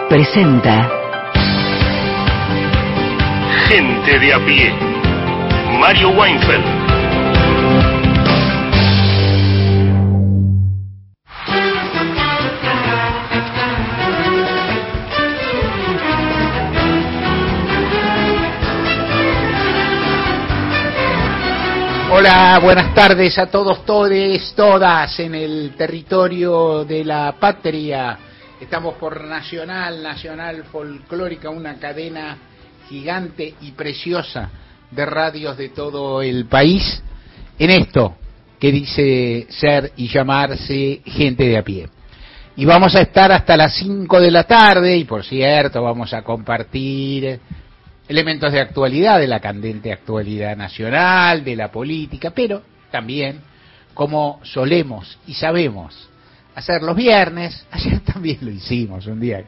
presenta Gente de a pie. Mario Weinfeld. Hola, buenas tardes a todos, todes, todas en el territorio de la patria. Estamos por Nacional Folclórica, una cadena gigante y preciosa de radios de todo el país, en esto que dice ser y llamarse Gente de a pie. Y vamos a estar hasta las 5 de la tarde y, por cierto, vamos a compartir elementos de actualidad, de la candente actualidad nacional, de la política, pero también, como solemos y sabemos hacer los viernes, ayer también lo hicimos un día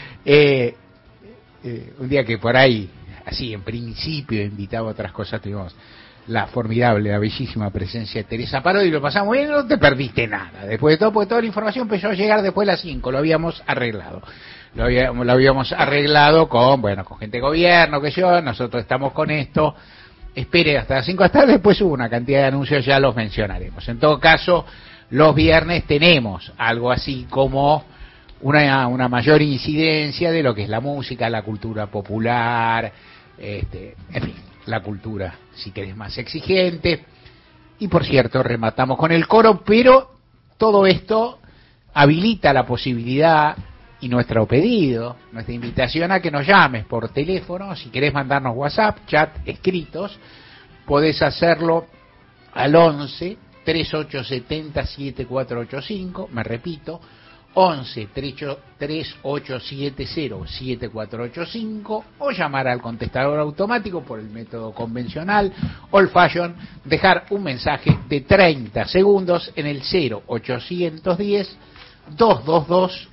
que por ahí, así en principio, invitaba a otras cosas, tuvimos la formidable, la bellísima presencia de Teresa Parodi y lo pasamos bien, no te perdiste nada, después de todo, porque toda la información empezó a llegar después de las 5, lo habíamos arreglado. Lo habíamos arreglado con gente de gobierno, que nosotros estamos con esto, espere hasta las 5 de la tarde, después hubo una cantidad de anuncios, ya los mencionaremos. En todo caso, los viernes tenemos algo así como una mayor incidencia de lo que es la música, la cultura popular, en fin, la cultura, si querés, más exigente. Y por cierto, rematamos con el coro, pero todo esto habilita la posibilidad y nuestro pedido, nuestra invitación a que nos llames por teléfono. Si querés mandarnos WhatsApp, chat, escritos, podés hacerlo al 11 3870 7485, me repito, 11 3870 7485, o llamar al contestador automático por el método convencional, old fashion, dejar un mensaje de 30 segundos en el 0810 222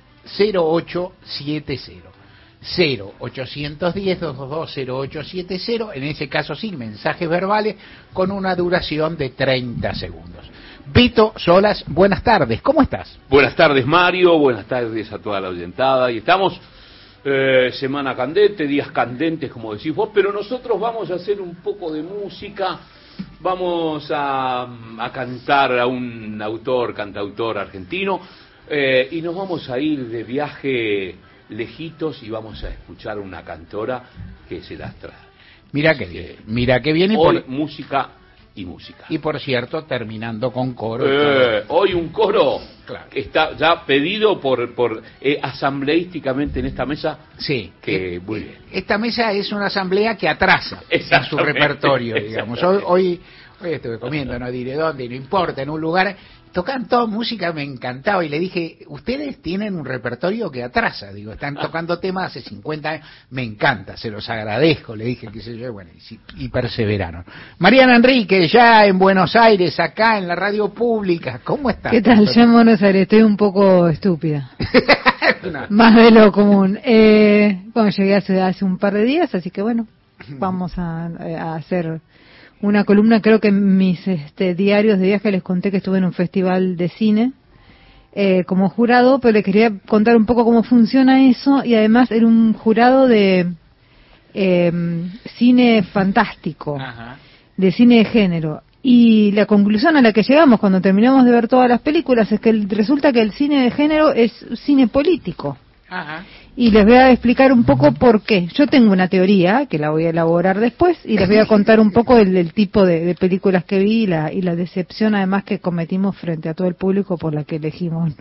0870 0810 222 0870, en ese caso sin mensajes verbales, con una duración de 30 segundos. Vito Solas, buenas tardes, ¿cómo estás? Buenas tardes, Mario, buenas tardes a toda la oyentada, y estamos semana candente, días candentes, como decís vos, pero nosotros vamos a hacer un poco de música, vamos a cantar a un cantautor argentino, y nos vamos a ir de viaje lejitos y vamos a escuchar una cantora que se las trae. Mira que bien, mira que bien. Hoy música y música. Y por cierto, terminando con coro. Hoy un coro, claro, que está ya pedido por asambleísticamente en esta mesa. Sí, que muy bien. Esta mesa es una asamblea que atrasa en su repertorio, digamos. Hoy estuve comiendo, no diré dónde, no importa, en un lugar, tocan toda música, me encantaba, y le dije, ustedes tienen un repertorio que atrasa, digo, están tocando temas hace 50 años, me encanta, se los agradezco, le dije, qué sé yo, bueno, y perseveraron. Mariana Enrique, ya en Buenos Aires, acá en la radio pública, ¿cómo estás? ¿Qué tal? Yo en Buenos Aires estoy un poco estúpida, no. Más de lo común. Bueno, llegué hace un par de días, así que bueno, vamos a hacer una columna. Creo que en mis diarios de viaje les conté que estuve en un festival de cine como jurado, pero les quería contar un poco cómo funciona eso, y además era un jurado de cine fantástico. Ajá. De cine de género. Y la conclusión a la que llegamos cuando terminamos de ver todas las películas es que resulta que el cine de género es cine político. Ajá. Y les voy a explicar un poco por qué. Yo tengo una teoría que la voy a elaborar después y les voy a contar un poco el tipo de películas que vi y la decepción además que cometimos frente a todo el público por la que elegimos.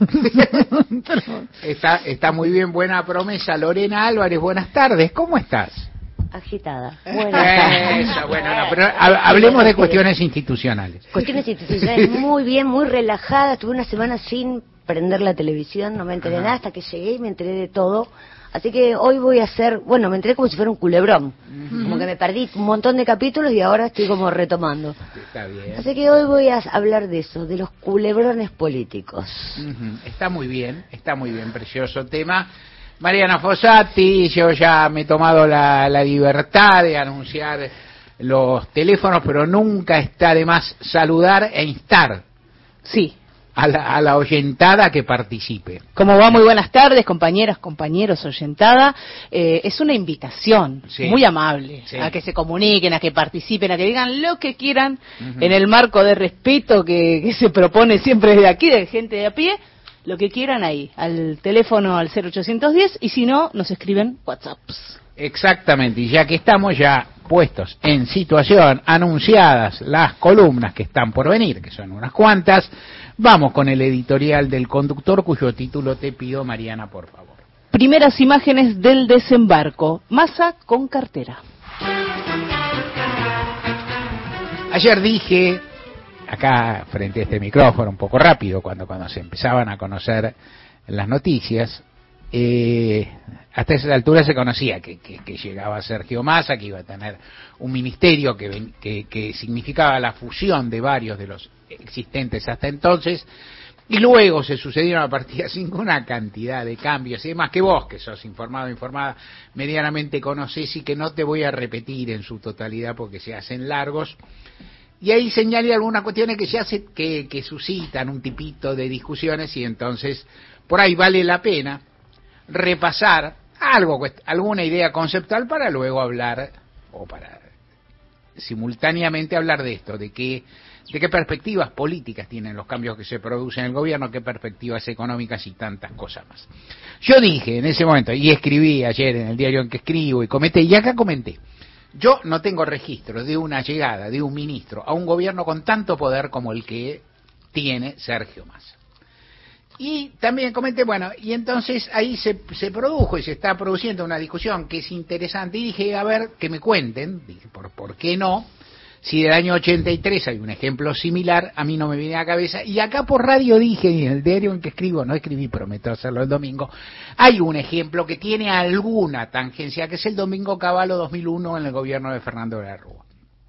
Está muy bien, buena promesa. Lorena Álvarez, buenas tardes, ¿cómo estás? Agitada. Buenas tardes. Bueno, no, pero hablemos de cuestiones institucionales. Cuestiones institucionales, muy bien, muy relajada. Tuve una semana sin prender la televisión, no me enteré de nada hasta que llegué y me enteré de todo. Así que hoy voy a hacer, me enteré como si fuera un culebrón. Como que me perdí un montón de capítulos y ahora estoy como retomando. Está bien. Así que hoy voy a hablar de eso, de los culebrones políticos. Está muy bien, precioso tema. Mariana Fossati, yo ya me he tomado la libertad de anunciar los teléfonos, pero nunca está de más saludar e instar. Sí. a la oyentada que participe. ¿Cómo va? Muy buenas tardes, compañeras, compañeros, oyentada. Es una invitación muy amable a que se comuniquen, a que participen, a que digan lo que quieran en el marco de respeto que se propone siempre desde aquí, de gente de a pie, lo que quieran ahí, al teléfono al 0810 y si no, nos escriben WhatsApps. Exactamente, y ya que estamos ya puestos en situación, anunciadas las columnas que están por venir, que son unas cuantas, vamos con el editorial del conductor, cuyo título te pido, Mariana, por favor. Primeras imágenes del desembarco. Massa con cartera. Ayer dije, acá frente a este micrófono, un poco rápido, cuando se empezaban a conocer las noticias, hasta esa altura se conocía que llegaba Sergio Massa, que iba a tener un ministerio que significaba la fusión de varios de los existentes hasta entonces, y luego se sucedieron a partir de así una cantidad de cambios y demás que vos, que sos informado, informada, medianamente conocés y que no te voy a repetir en su totalidad porque se hacen largos. Y ahí señalé algunas cuestiones que suscitan un tipito de discusiones y entonces por ahí vale la pena repasar alguna idea conceptual para luego hablar, o para simultáneamente hablar de esto, de qué perspectivas políticas tienen los cambios que se producen en el gobierno, qué perspectivas económicas y tantas cosas más. Yo dije en ese momento, y escribí ayer en el diario en que escribo, y acá comenté, yo no tengo registro de una llegada de un ministro a un gobierno con tanto poder como el que tiene Sergio Massa. Y también comenté, bueno, y entonces ahí se produjo y se está produciendo una discusión que es interesante, y dije, a ver, que me cuenten, dije, ¿por qué no? Si del año 83 hay un ejemplo similar, a mí no me viene a la cabeza, y acá por radio dije, y en el diario en que escribo, no escribí, prometo hacerlo el domingo, hay un ejemplo que tiene alguna tangencia, que es el Domingo Cavallo 2001 en el gobierno de Fernando de la Rúa.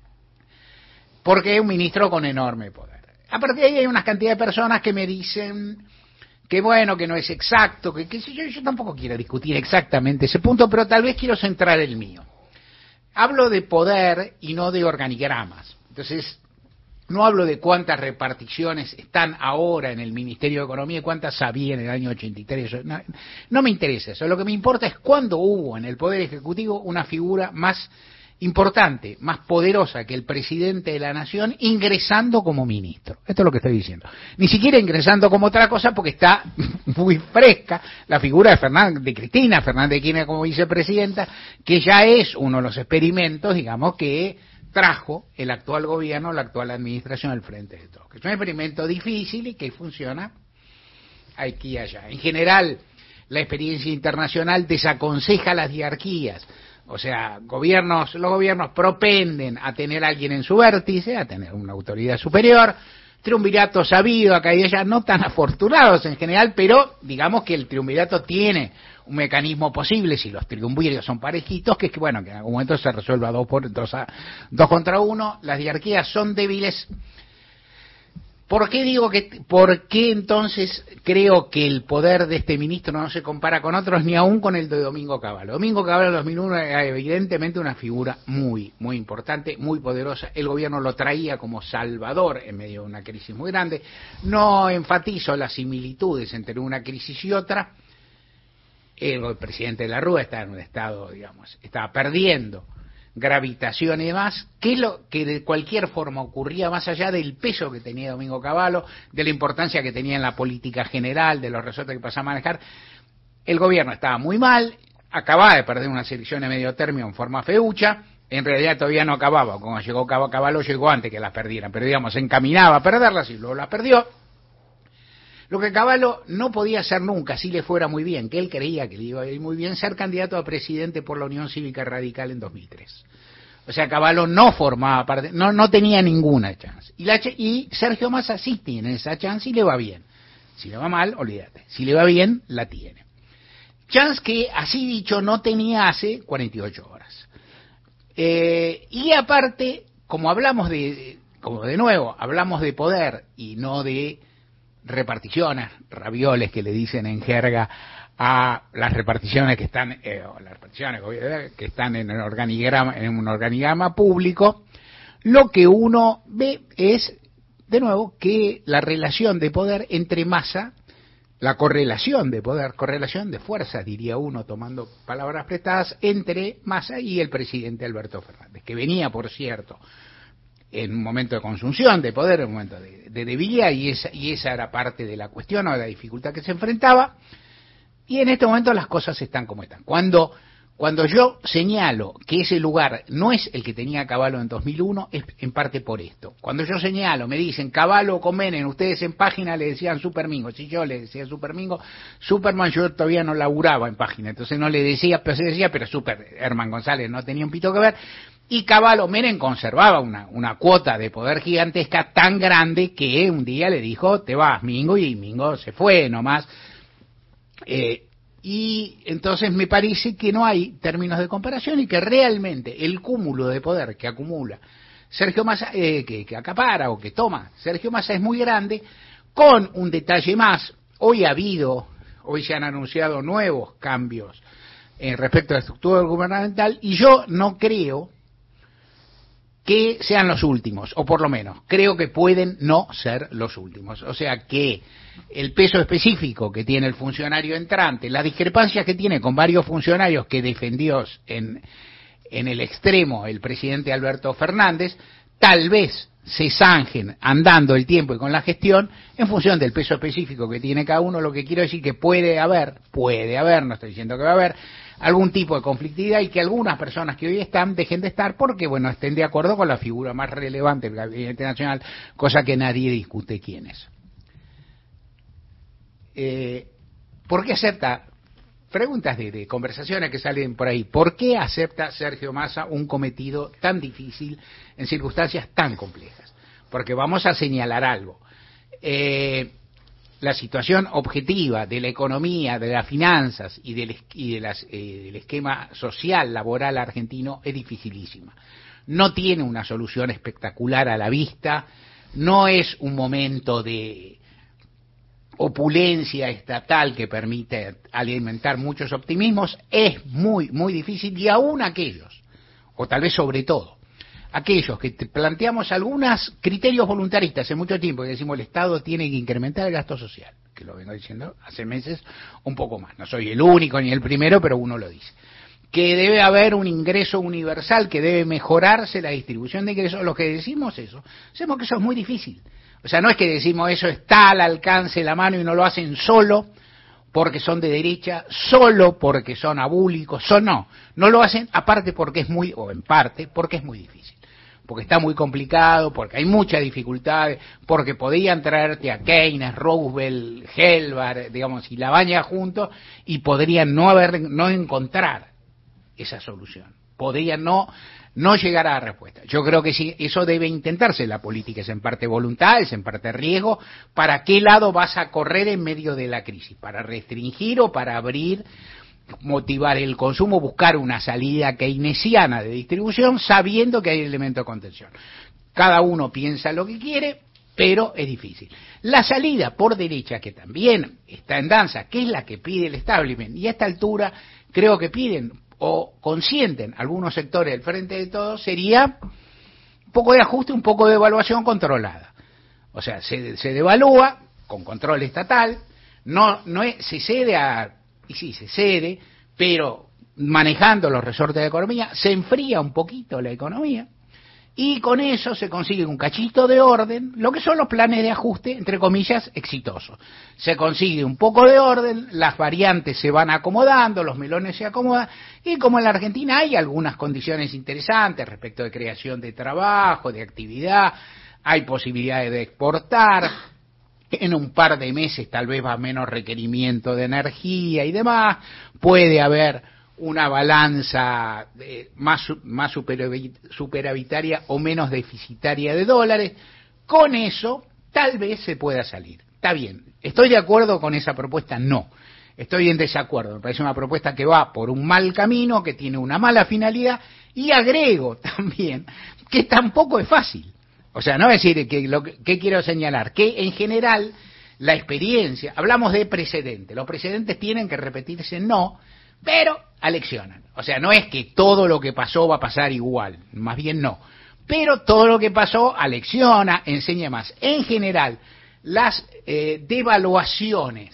Porque es un ministro con enorme poder. A partir de ahí hay una cantidad de personas que me dicen que bueno, que no es exacto, que yo tampoco quiero discutir exactamente ese punto, pero tal vez quiero centrar el mío. Hablo de poder y no de organigramas. Entonces, no hablo de cuántas reparticiones están ahora en el Ministerio de Economía y cuántas había en el año 83. No me interesa eso. Lo que me importa es cuándo hubo en el Poder Ejecutivo una figura más importante, más poderosa que el presidente de la Nación, ingresando como ministro. Esto es lo que estoy diciendo. Ni siquiera ingresando como otra cosa, porque está muy fresca la figura de Cristina Fernández de Kirchner como vicepresidenta, que ya es uno de los experimentos, digamos, que trajo el actual gobierno, la actual administración al frente de todo. Que es un experimento difícil y que funciona aquí y allá. En general, la experiencia internacional desaconseja las diarquías. O sea, los gobiernos propenden a tener a alguien en su vértice, a tener una autoridad superior, triunvirato sabido acá y allá, no tan afortunados en general, pero digamos que el triunvirato tiene un mecanismo posible, si los triunviratos son parejitos, que es que bueno, que en algún momento se resuelva dos contra uno, las diarquías son débiles. ¿Por qué entonces creo que el poder de este ministro no se compara con otros, ni aún con el de Domingo Cavallo? Domingo Cavallo en 2001 era evidentemente una figura muy, muy importante, muy poderosa. El gobierno lo traía como salvador en medio de una crisis muy grande. No enfatizo las similitudes entre una crisis y otra. El presidente de la Rúa está en un estado, digamos, estaba perdiendo gravitación y demás, que de cualquier forma ocurría más allá del peso que tenía Domingo Cavallo, de la importancia que tenía en la política general, de los resortes que pasaba a manejar. El gobierno estaba muy mal, acababa de perder unas elecciones de medio término en forma feucha, en realidad todavía no acababa, cuando llegó Cavallo llegó antes que las perdieran, pero digamos, se encaminaba a perderlas y luego las perdió. Lo que Cavallo no podía hacer nunca, si le fuera muy bien, que él creía que le iba a ir muy bien, ser candidato a presidente por la Unión Cívica Radical en 2003. O sea, Cavallo no formaba parte, no tenía ninguna chance. Y Sergio Massa sí tiene esa chance y le va bien. Si le va mal, olvídate. Si le va bien, la tiene. Chance que, así dicho, no tenía hace 48 horas. Y aparte, como hablamos de nuevo, hablamos de poder y no de reparticiones, ravioles que le dicen en jerga a las reparticiones que están en un organigrama público, lo que uno ve es de nuevo, que la relación de poder entre Massa, la correlación de poder, correlación de fuerza, diría uno, tomando palabras prestadas, entre Massa y el presidente Alberto Fernández, que venía, por cierto, en un momento de consunción de poder, en un momento de debilidad, y esa era parte de la cuestión o de la dificultad que se enfrentaba, y en este momento las cosas están como están. Cuando yo señalo que ese lugar no es el que tenía Cavallo en 2001, es en parte por esto. Cuando yo señalo, me dicen Cavallo con Menem, ustedes en página le decían Supermingo. Si yo le decía Supermingo, Superman yo todavía no laburaba en página, entonces no le decía, pero se decía, pero Herman González no tenía un pito que ver. Y Cavallo, Menem conservaba una cuota de poder gigantesca tan grande que un día le dijo, te vas, Mingo, y Mingo se fue nomás. Y entonces me parece que no hay términos de comparación y que realmente el cúmulo de poder que acumula Sergio Massa, que acapara o que toma Sergio Massa es muy grande, con un detalle más. Hoy se han anunciado nuevos cambios respecto a la estructura gubernamental y yo no creo que sean los últimos, o por lo menos creo que pueden no ser los últimos. O sea que el peso específico que tiene el funcionario entrante, las discrepancias que tiene con varios funcionarios que defendió en el extremo el presidente Alberto Fernández, tal vez se zanjen andando el tiempo y con la gestión en función del peso específico que tiene cada uno. Lo que quiero decir que puede haber, no estoy diciendo que va a haber, algún tipo de conflictividad y que algunas personas que hoy están dejen de estar porque, bueno, estén de acuerdo con la figura más relevante del Gabinete Nacional, cosa que nadie discute quién es. ¿Por qué acepta? Preguntas de conversaciones que salen por ahí. ¿Por qué acepta Sergio Massa un cometido tan difícil en circunstancias tan complejas? Porque vamos a señalar algo. La situación objetiva de la economía, de las finanzas y del esquema social, laboral argentino es dificilísima. No tiene una solución espectacular a la vista, no es un momento de opulencia estatal que permite alimentar muchos optimismos, es muy, muy difícil, y aún aquellos, o tal vez sobre todo, aquellos que planteamos algunos criterios voluntaristas hace mucho tiempo, que decimos el Estado tiene que incrementar el gasto social, que lo vengo diciendo hace meses un poco más, no soy el único ni el primero, pero uno lo dice, que debe haber un ingreso universal, que debe mejorarse la distribución de ingresos. Los que decimos eso, sabemos que eso es muy difícil. O sea, no es que decimos eso está al alcance de la mano y no lo hacen solo porque son de derecha, solo porque son abúlicos, no lo hacen aparte porque es muy, o en parte, porque es muy difícil, porque está muy complicado, porque hay muchas dificultades, porque podían traerte a Keynes, Roosevelt, Helvar, digamos, y Labaña juntos, y podrían no encontrar esa solución, podrían no llegar a la respuesta. Yo creo que sí, eso debe intentarse. La política es en parte voluntad, es en parte riesgo. ¿Para qué lado vas a correr en medio de la crisis? ¿Para restringir o para abrir, motivar el consumo, buscar una salida keynesiana de distribución sabiendo que hay elementos de contención? Cada uno piensa lo que quiere, pero es difícil. La salida por derecha, que también está en danza, que es la que pide el establishment, y a esta altura creo que piden o consienten algunos sectores del Frente de Todos, sería un poco de ajuste, un poco de evaluación controlada. O sea, se devalúa con control estatal, se cede, pero manejando los resortes de economía, se enfría un poquito la economía, y con eso se consigue un cachito de orden, lo que son los planes de ajuste, entre comillas, exitosos. Se consigue un poco de orden, las variantes se van acomodando, los melones se acomodan, y como en la Argentina hay algunas condiciones interesantes respecto de creación de trabajo, de actividad, hay posibilidades de exportar, en un par de meses tal vez va menos requerimiento de energía y demás, puede haber una balanza más superavitaria o menos deficitaria de dólares. Con eso tal vez se pueda salir. Está bien, ¿estoy de acuerdo con esa propuesta? No, estoy en desacuerdo. Me parece una propuesta que va por un mal camino, que tiene una mala finalidad, y agrego también que tampoco es fácil. O sea, no es decir que quiero señalar, que en general la experiencia, hablamos de precedentes, los precedentes tienen que repetirse, pero aleccionan. O sea, no es que todo lo que pasó va a pasar igual, más bien no. Pero todo lo que pasó alecciona, enseña más. En general, las devaluaciones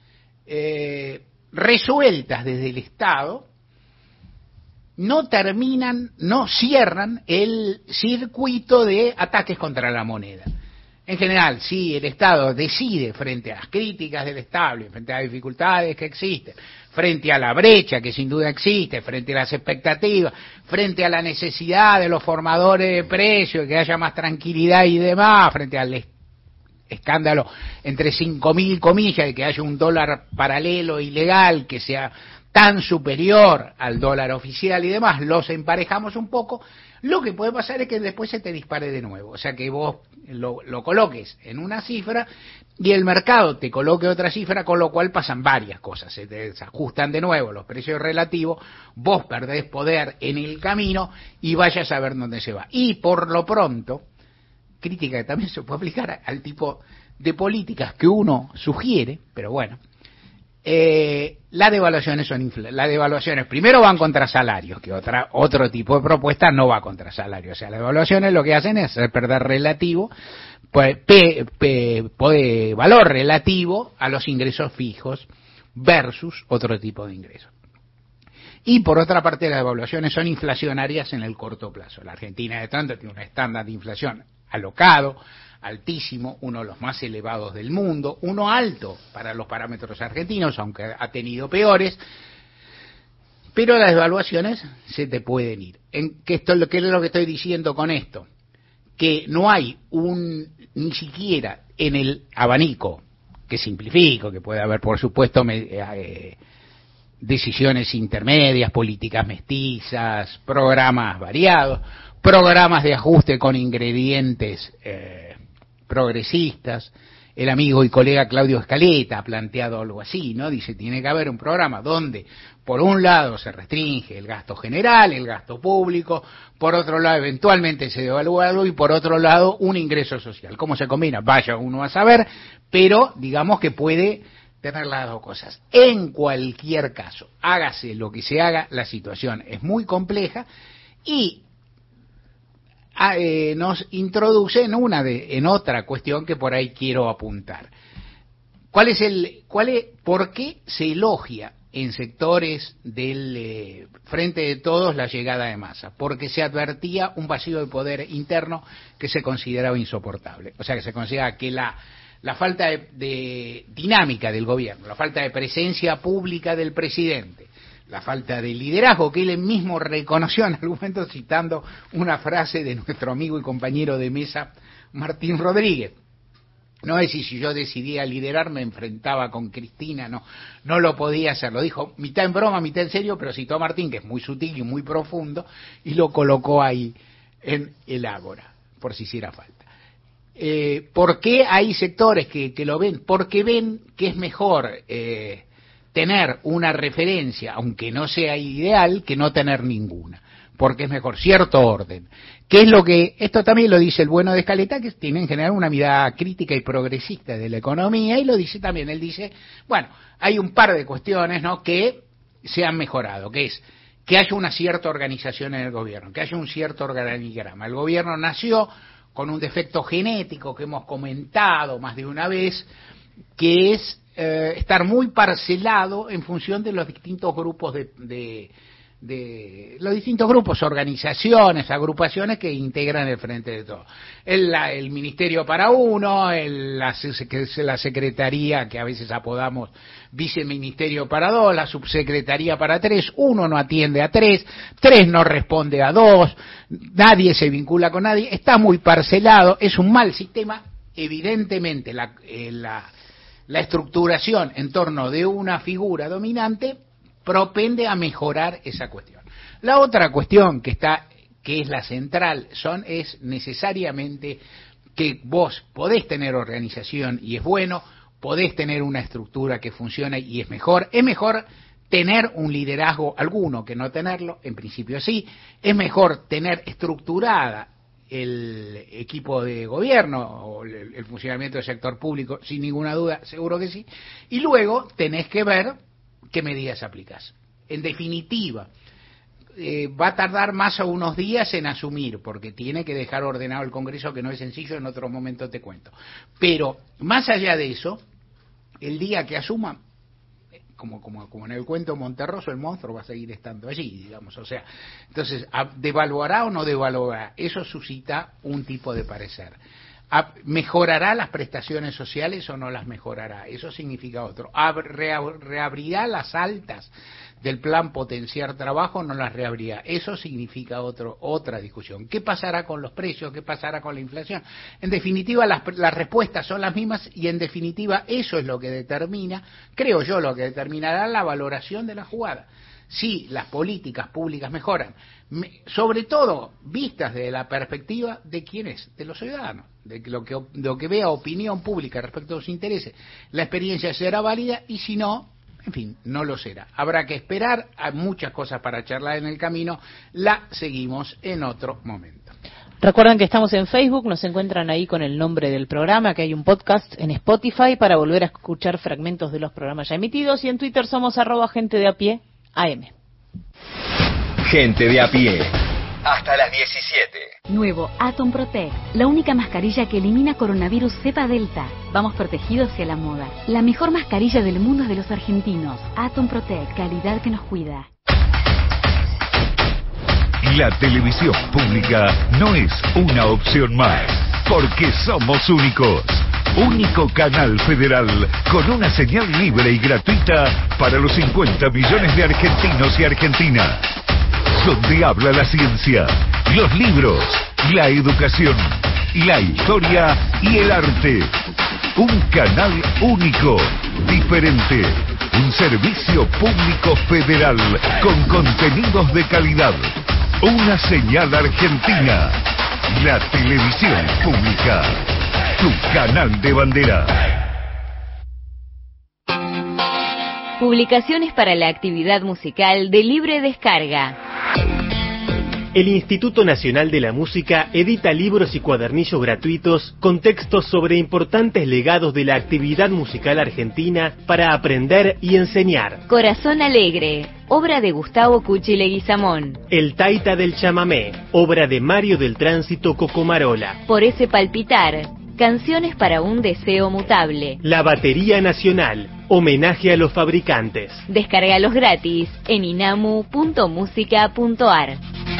resueltas desde el Estado no cierran el circuito de ataques contra la moneda. En general, si el Estado decide, frente a las críticas del Estado, frente a las dificultades que existen, frente a la brecha que sin duda existe, frente a las expectativas, frente a la necesidad de los formadores de precios, que haya más tranquilidad y demás, frente al escándalo entre 5.000 comillas de que haya un dólar paralelo ilegal que sea tan superior al dólar oficial y demás, los emparejamos un poco. Lo que puede pasar es que después se te dispare de nuevo, o sea que vos lo coloques en una cifra y el mercado te coloque otra cifra, con lo cual pasan varias cosas, se te desajustan de nuevo los precios relativos, vos perdés poder en el camino y vayas a ver dónde se va. Y por lo pronto, crítica que también se puede aplicar al tipo de políticas que uno sugiere, pero bueno, las devaluaciones primero van contra salarios, que otro tipo de propuesta no va contra salarios. O sea, las devaluaciones lo que hacen es hacer perder relativo, valor relativo a los ingresos fijos versus otro tipo de ingresos. Y por otra parte, las devaluaciones son inflacionarias en el corto plazo. La Argentina, de tanto, tiene un estándar de inflación alocado, altísimo, uno de los más elevados del mundo, uno alto para los parámetros argentinos, aunque ha tenido peores, pero las devaluaciones se te pueden ir. ¿Qué es lo que estoy diciendo con esto? Que no hay ni siquiera en el abanico, que simplifico, que puede haber por supuesto decisiones intermedias, políticas mestizas, programas variados, programas de ajuste con ingredientes progresistas. El amigo y colega Claudio Scaletta ha planteado algo así, ¿no? Dice, tiene que haber un programa donde, por un lado, se restringe el gasto general, el gasto público, por otro lado, eventualmente se devalúa algo, y por otro lado, un ingreso social. ¿Cómo se combina? Vaya uno a saber, pero digamos que puede tener las dos cosas. En cualquier caso, hágase lo que se haga, la situación es muy compleja y nos introduce en otra cuestión que por ahí quiero apuntar. ¿Por qué se elogia en sectores del Frente de Todos la llegada de Massa? Porque se advertía un vacío de poder interno que se consideraba insoportable. O sea, que se considera que la falta de dinámica del gobierno, la falta de presencia pública del presidente, la falta de liderazgo, que él mismo reconoció en algún momento citando una frase de nuestro amigo y compañero de mesa, Martín Rodríguez. No es si yo decidía liderar, me enfrentaba con Cristina, no lo podía hacer. Lo dijo mitad en broma, mitad en serio, pero citó a Martín, que es muy sutil y muy profundo, y lo colocó ahí en el ágora, por si hiciera falta. ¿Por qué hay sectores que lo ven? Porque ven que es mejor tener una referencia, aunque no sea ideal, que no tener ninguna, porque es mejor cierto orden. ¿Qué es lo que, esto también lo dice el bueno de Scaletta, que tiene en general una mirada crítica y progresista de la economía, y lo dice también, él dice, bueno, hay un par de cuestiones, ¿no?, que se han mejorado, que es que haya una cierta organización en el gobierno, que haya un cierto organigrama. El gobierno nació con un defecto genético que hemos comentado más de una vez, que es estar muy parcelado en función de los distintos grupos de los distintos grupos, organizaciones, agrupaciones que integran el Frente de Todos. El ministerio para uno, la secretaría, que a veces apodamos viceministerio para dos, la subsecretaría para tres, uno no atiende a tres no responde a dos, nadie se vincula con nadie, está muy parcelado, es un mal sistema. Evidentemente la estructuración en torno de una figura dominante propende a mejorar esa cuestión. La otra cuestión que es la central, es necesariamente que vos podés tener organización y es bueno, podés tener una estructura que funciona y es mejor tener un liderazgo alguno que no tenerlo, en principio sí, es mejor tener estructurada el equipo de gobierno o el funcionamiento del sector público, sin ninguna duda, seguro que sí, y luego tenés que ver qué medidas aplicás. En definitiva, va a tardar más o unos días en asumir, porque tiene que dejar ordenado el Congreso, que no es sencillo, en otro momento te cuento. Pero, más allá de eso, el día que asuma, como en el cuento Monterroso, el monstruo va a seguir estando allí, digamos. O sea, entonces, ¿devaluará o no devaluará? Eso suscita un tipo de parecer. ¿Mejorará las prestaciones sociales o no las mejorará? Eso significa otro. ¿Reabrirá las altas del plan potenciar trabajo o no las reabrirá? Eso significa otra discusión. ¿Qué pasará con los precios? ¿Qué pasará con la inflación? En definitiva, las respuestas son las mismas y en definitiva eso es lo que determina, creo yo, lo que determinará la valoración de la jugada. Si las políticas públicas mejoran, sobre todo vistas desde la perspectiva de quiénes, de los ciudadanos, de lo que vea opinión pública respecto a sus intereses, la experiencia será válida y si no, en fin, no lo será. Habrá que esperar, hay muchas cosas para charlar en el camino, la seguimos en otro momento. Recuerden que estamos en Facebook, nos encuentran ahí con el nombre del programa, que hay un podcast en Spotify para volver a escuchar fragmentos de los programas ya emitidos, y en Twitter somos @gentedeapié AM. Gente de a pie. Hasta las 17. Nuevo Atom Protect, la única mascarilla que elimina coronavirus cepa delta. Vamos protegidos hacia la moda. La mejor mascarilla del mundo es de los argentinos. Atom Protect, calidad que nos cuida. La televisión pública no es una opción más, porque somos únicos. Único canal federal con una señal libre y gratuita para los 50 millones de argentinos y argentinas. Donde habla la ciencia, los libros, la educación, la historia y el arte. Un canal único, diferente. Un servicio público federal con contenidos de calidad. Una señal argentina. La televisión pública. Tu canal de bandera. Publicaciones para la actividad musical de libre descarga. El Instituto Nacional de la Música edita libros y cuadernillos gratuitos con textos sobre importantes legados de la actividad musical argentina para aprender y enseñar. Corazón Alegre, obra de Gustavo Cuchi Leguizamón. El Taita del Chamamé, obra de Mario del Tránsito Cocomarola. Por ese palpitar, canciones para un deseo mutable. La Batería Nacional, homenaje a los fabricantes. Descárgalos gratis en inamu.musica.ar.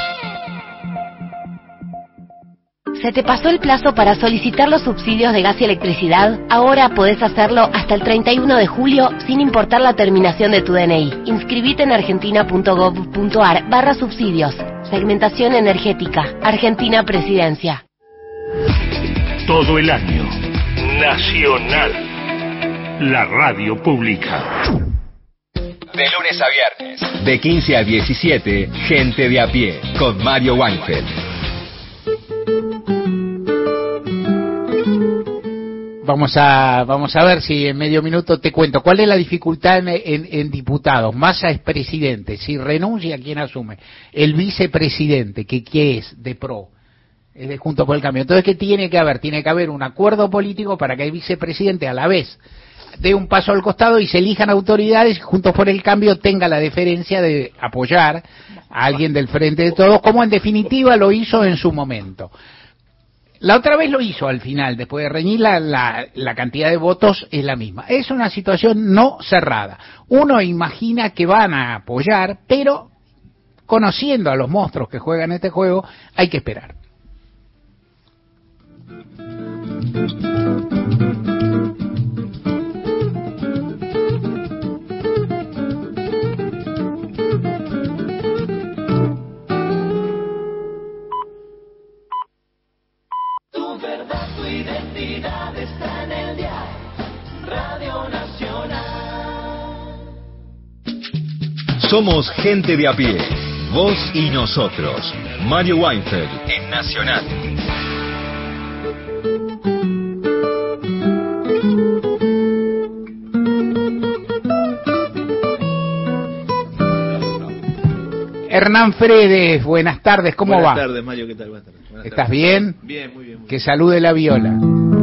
¿Se te pasó el plazo para solicitar los subsidios de gas y electricidad? Ahora podés hacerlo hasta el 31 de julio sin importar la terminación de tu DNI. Inscribite en argentina.gov.ar/subsidios. Segmentación energética. Argentina Presidencia. Todo el año. Nacional. La radio pública. De lunes a viernes. De 15 a 17, Gente de a pie. Con Mario Weinfeld. Vamos a ver si en medio minuto te cuento. ¿Cuál es la dificultad en diputados? Massa es presidente. Si renuncia, ¿quién asume? El vicepresidente, que ¿qué es? De PRO. Es de Juntos por el Cambio. Entonces, ¿qué tiene que haber? Tiene que haber un acuerdo político para que el vicepresidente a la vez dé un paso al costado y se elijan autoridades y Juntos por el Cambio tenga la deferencia de apoyar a alguien del Frente de Todos, como en definitiva lo hizo en su momento. La otra vez lo hizo al final, después de reñir la cantidad de votos es la misma. Es una situación no cerrada. Uno imagina que van a apoyar, pero conociendo a los monstruos que juegan este juego, hay que esperar. Tu verdad, tu identidad está en el dial. Radio Nacional. Somos Gente de a pie. Vos y nosotros. Mario Weinfeld en Nacional. Hernán Fredes, buenas tardes, ¿cómo va? Buenas tardes, Mario, ¿qué tal? Buenas tardes. ¿Estás bien? Bien, muy bien. Que salude la viola.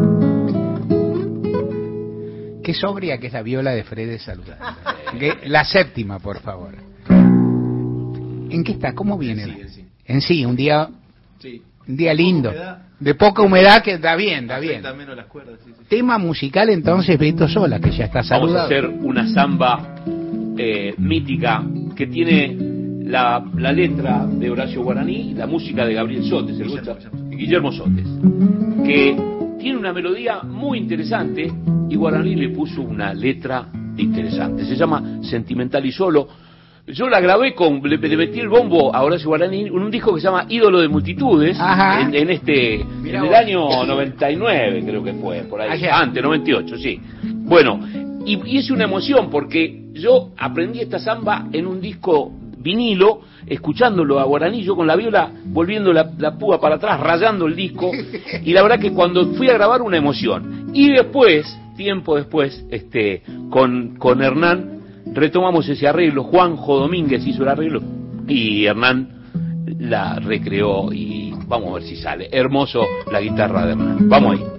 Qué sobria que es la viola de Fredes saludando. La séptima, por favor. ¿En qué está? ¿Cómo viene? En sí, un día lindo. De poca humedad que da bien. Menos las cuerdas, Tema musical entonces, Beto Sola, que ya está saludado. Vamos a hacer una samba mítica que tiene la letra de Horacio Guaraní y la música de Gabriel Sotes, Guillermo Sotes, que tiene una melodía muy interesante y Guaraní le puso una letra interesante. Se llama Sentimental y Solo. Yo la grabé le metí el bombo a Horacio Guaraní en un disco que se llama Ídolo de Multitudes, en el año 99 creo que fue, por ahí, antes, 98, sí. Bueno, y es una emoción porque yo aprendí esta samba en un disco vinilo, escuchándolo a Guaraní, yo con la viola volviendo la púa para atrás, rayando el disco, y la verdad que cuando fui a grabar una emoción. Y después, tiempo después, con Hernán, retomamos ese arreglo. Juanjo Domínguez hizo el arreglo y Hernán la recreó y vamos a ver si sale. Hermoso la guitarra de Hernán. Vamos ahí.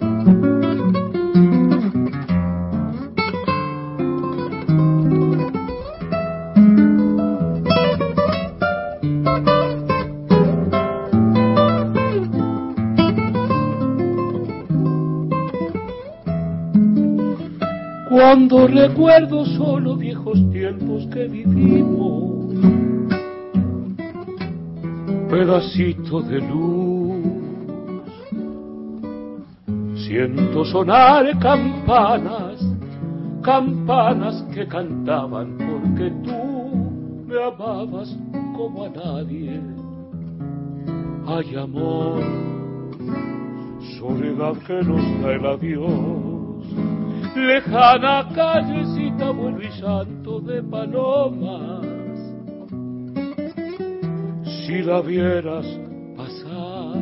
Cuando recuerdo solo viejos tiempos que vivimos, pedacito de luz, siento sonar campanas, campanas que cantaban porque tú me amabas como a nadie. Ay, amor, soledad que nos da el adiós, lejana callecita, vuelo y santo de palomas. Si la vieras pasar,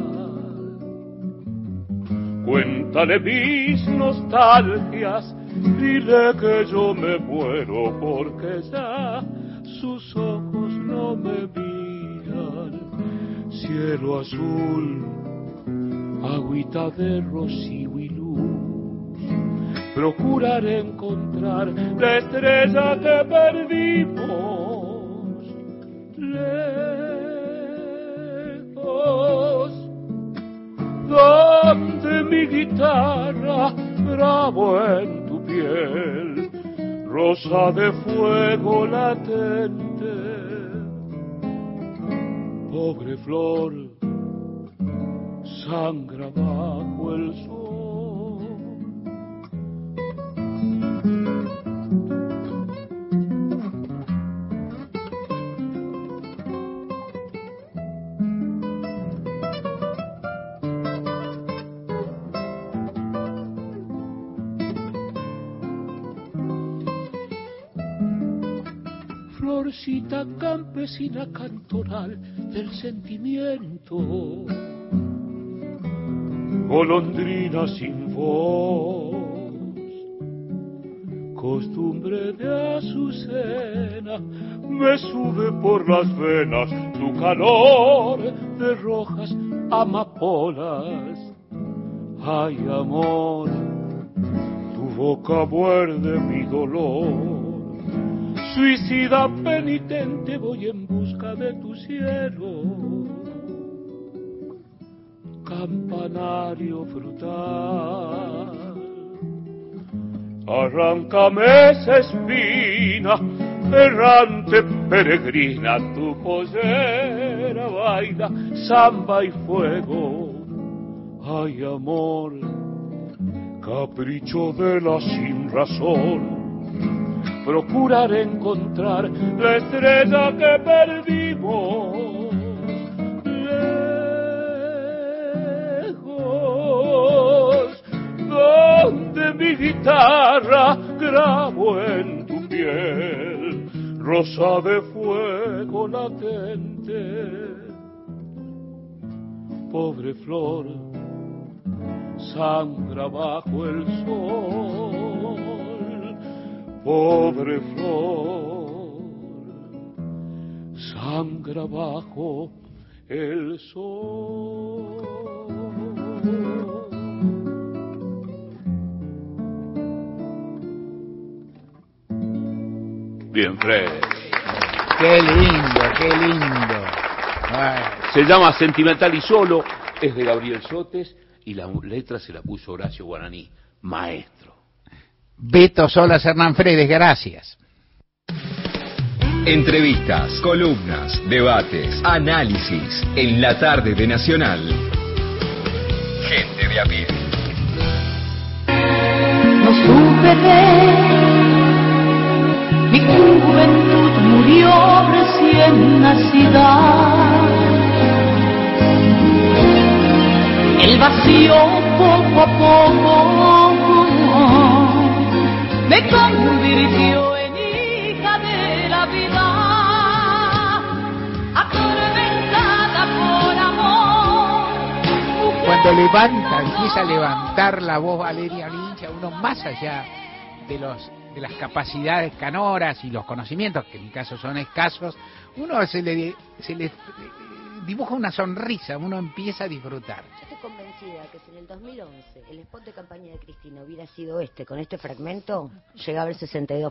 cuéntale mis nostalgias, dile que yo me muero porque ya sus ojos no me miran. Cielo azul, agüita de rocío y luz, procuraré encontrar la estrella que perdimos. Lejos, donde mi guitarra grabó en tu piel rosa de fuego latente. Pobre flor, sangra bajo el sol. Florcita campesina cantoral del sentimiento, golondrina sin voz, costumbre de azucena, me sube por las venas tu calor de rojas amapolas. Ay, amor, tu boca muerde mi dolor. Suicida penitente voy en busca de tu cielo. Campanario frutal, arráncame esa espina, errante peregrina, tu pollera baila samba y fuego. Ay, amor, capricho de la sin razón, procuraré encontrar la estrella que perdimos. Lejos, donde mi guitarra grabó en tu piel rosa de fuego latente. Pobre flor, sangra bajo el sol. Pobre flor, sangra bajo el sol. Bien, Fred. Qué lindo, qué lindo. Se llama Sentimental y Solo, es de Gabriel Sotes y la letra se la puso Horacio Guaraní, maestro. Beto Solas, Hernán Fredes, gracias. Entrevistas, columnas, debates, análisis en la tarde de Nacional. Gente de a pie. No supe mi juventud murió recién nacida. El vacío poco a poco me convirtió en hija de la vida, atormentada por amor. Cuando empieza a levantar la voz Valeria Lynch, a uno más allá de las capacidades canoras y los conocimientos, que en mi caso son escasos, uno se le dibuja una sonrisa, uno empieza a disfrutar. Yo estoy convencida que si en el 2011 el spot de campaña de Cristina hubiera sido con este fragmento, llegaba al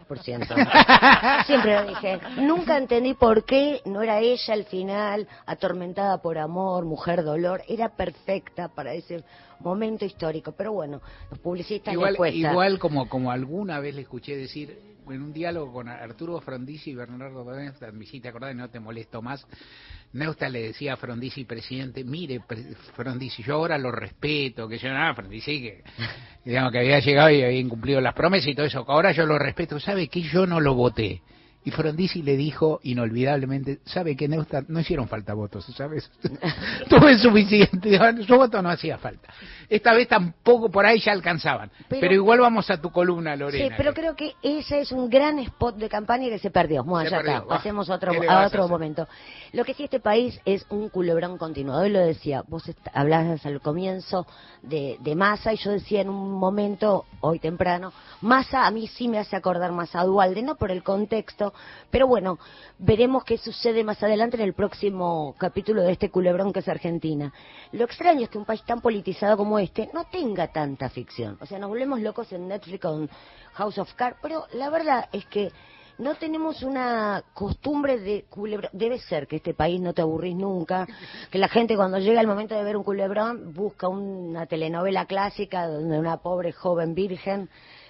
62%. Siempre lo dije. Nunca entendí por qué no era ella al final, atormentada por amor, mujer dolor. Era perfecta para ese momento histórico. Pero bueno, los publicistas les cuesta. Igual como alguna vez le escuché decir en un diálogo con Arturo Frondizi y Bernardo Neustadt, me hiciste acordar y no te molesto más. Neustadt le decía a Frondizi, presidente, mire, Frondizi, yo ahora lo respeto, que yo Frondizi, que digamos que había llegado y había incumplido las promesas y todo eso, ahora yo lo respeto, ¿sabe qué? Yo no lo voté. Y Frondizi le dijo inolvidablemente, ¿sabe qué, Neustadt? No hicieron falta votos, ¿sabes? Tuve suficiente, su voto no hacía falta. Esta vez tampoco, por ahí ya alcanzaban. Pero igual vamos a tu columna, Lorena. Sí, pero creo que ese es un gran spot de campaña que se perdió. Bueno, ya está, pasemos a otro momento. Lo que sí, este país es un culebrón continuado. Hoy lo decía, vos hablabas al comienzo de Massa, y yo decía en un momento, hoy temprano, Massa a mí sí me hace acordar más a Duhalde, no por el contexto, pero bueno, veremos qué sucede más adelante en el próximo capítulo de este culebrón que es Argentina. Lo extraño es que un país tan politizado como este no tenga tanta ficción. O sea, nos volvemos locos en Netflix con House of Cards, pero la verdad es que no tenemos una costumbre de culebrón. Debe ser que este país no te aburrís nunca, que la gente cuando llega el momento de ver un culebrón busca una telenovela clásica donde una pobre joven virgen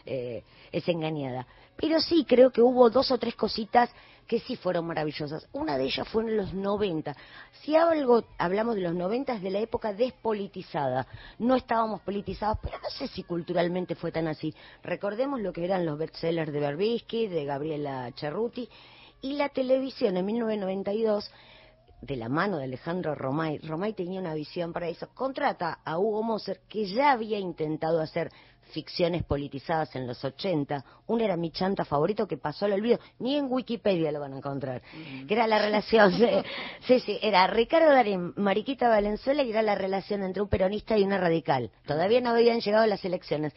es engañada. Pero sí creo que hubo 2 o 3 cositas que sí fueron maravillosas. Una de ellas fue en los 90. Si algo hablamos de los 90 es de la época despolitizada. No estábamos politizados, pero no sé si culturalmente fue tan así. Recordemos lo que eran los bestsellers de Berbisky, de Gabriela Cerruti, y la televisión en 1992, de la mano de Alejandro Romay. Romay tenía una visión para eso. Contrata a Hugo Moser, que ya había intentado hacer ficciones politizadas en los 80. Una era Mi chanta favorito, que pasó al olvido, ni en Wikipedia lo van a encontrar, que era la relación, sí, era Ricardo Darín, Mariquita Valenzuela, y era la relación entre un peronista y una radical. Todavía no habían llegado las elecciones.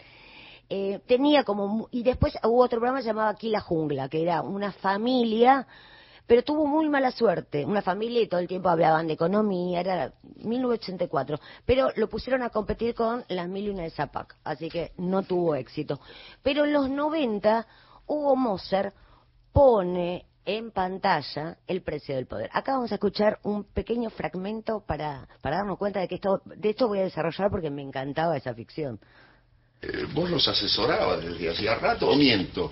Tenía como, y después hubo otro programa llamado Aquí la Jungla, que era una familia, pero tuvo muy mala suerte, una familia, y todo el tiempo hablaban de economía, era 1984, pero lo pusieron a competir con Las Mil y Una de Zapac, así que no tuvo éxito. Pero en los 90, Hugo Moser pone en pantalla El precio del poder. Acá vamos a escuchar un pequeño fragmento para darnos cuenta de que de esto voy a desarrollar porque me encantaba esa ficción. ¿Vos los asesorabas desde hacía rato o miento?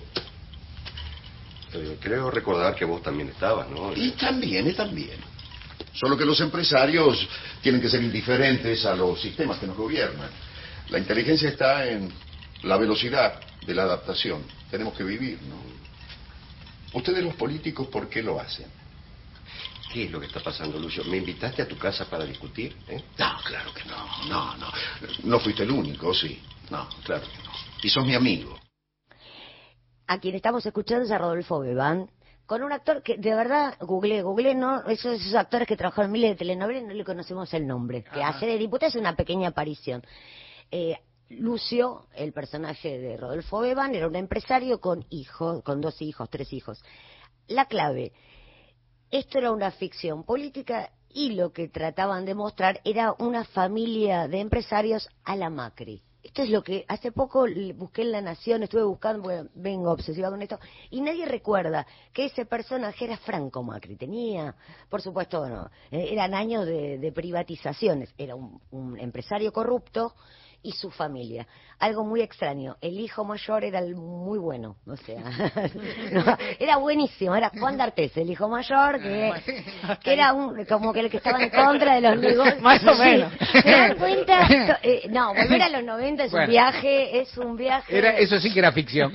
Creo recordar que vos también estabas, ¿no? Y también. Solo que los empresarios tienen que ser indiferentes a los sistemas que nos gobiernan. La inteligencia está en la velocidad de la adaptación. Tenemos que vivir, ¿no? Ustedes los políticos, ¿por qué lo hacen? ¿Qué es lo que está pasando, Lucio? ¿Me invitaste a tu casa para discutir? No, claro que no. No fuiste el único, sí. No, claro que no. Y sos mi amigo. A quien estamos escuchando es a Rodolfo Bebán, con un actor que de verdad, googleé, no, esos actores que trabajaron en miles de telenovelas, no le conocemos el nombre, que hace de diputado, es una pequeña aparición. Lucio, el personaje de Rodolfo Bebán, era un empresario con hijos, con 2 hijos, 3 hijos. La clave, esto era una ficción política y lo que trataban de mostrar era una familia de empresarios a la Macri. esto es lo que hace poco busqué en La Nación, estuve buscando, porque vengo obsesiva con esto, y nadie recuerda que ese personaje era Franco Macri. Tenía, por supuesto, bueno, eran años de privatizaciones. Era un empresario corrupto y su familia. Algo muy extraño. El hijo mayor era muy bueno, o sea, no, era buenísimo. Era Juan D'Artés, el hijo mayor, que era como que el que estaba en contra de los negocios. Más o menos. ¿Se dan cuenta? No, volver a los 90 es un viaje, Eso sí que era ficción.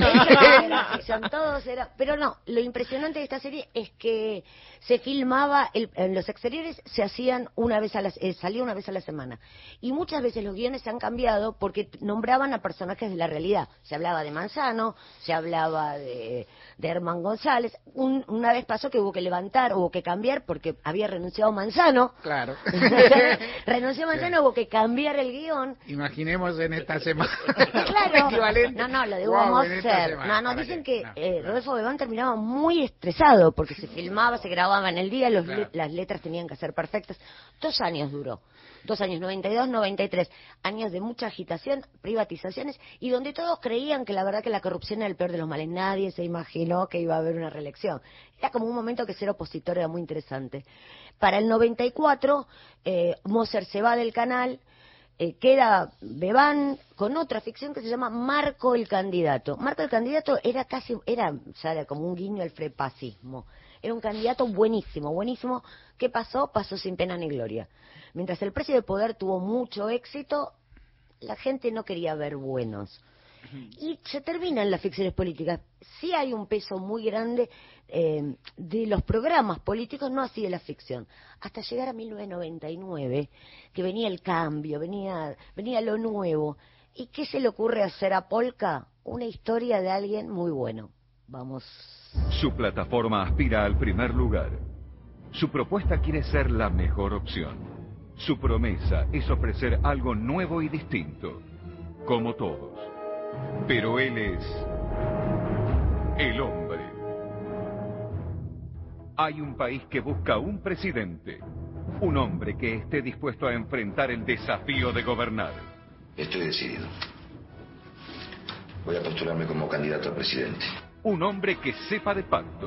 Todos era, pero no, lo impresionante de esta serie es que se filmaba, en los exteriores se hacían salía una vez a la semana. Y muchas veces los guiones se han cambiado porque nombraban a personajes de la realidad. Se hablaba de Manzano, se hablaba de Herman González. Una vez pasó que hubo que cambiar porque había renunciado Manzano. Claro. Renunció Manzano, hubo que cambiar el guión. Imaginemos en esta semana. Claro. No, lo de Hugo Moser. No, dicen que Rodolfo Bebán terminaba muy estresado porque se filmaba, se grababa en el día, las letras tenían que ser perfectas. 2 años duró. 2 años, 92, 93, años de mucha agitación, privatizaciones, y donde todos creían que la verdad que la corrupción era el peor de los males. Nadie se imaginó que iba a haber una reelección. Era como un momento que ser opositor era muy interesante. Para el 94, Moser se va del canal, queda Bebán con otra ficción que se llama Marco el Candidato. Marco el Candidato era como un guiño al frepasismo. Era un candidato buenísimo. ¿Qué pasó? Pasó sin pena ni gloria. Mientras el precio de poder tuvo mucho éxito, la gente no quería ver buenos. Y se terminan las ficciones políticas. Sí hay un peso muy grande de los programas políticos, no así de la ficción. Hasta llegar a 1999, que venía el cambio, venía lo nuevo. ¿Y qué se le ocurre hacer a Polka? Una historia de alguien muy bueno. Vamos. Su plataforma aspira al primer lugar. Su propuesta quiere ser la mejor opción. Su promesa es ofrecer algo nuevo y distinto, como todos. Pero él es el hombre. Hay un país que busca un presidente, un hombre que esté dispuesto a enfrentar el desafío de gobernar. Estoy decidido. Voy a postularme como candidato a presidente. Un hombre que sepa de pactos.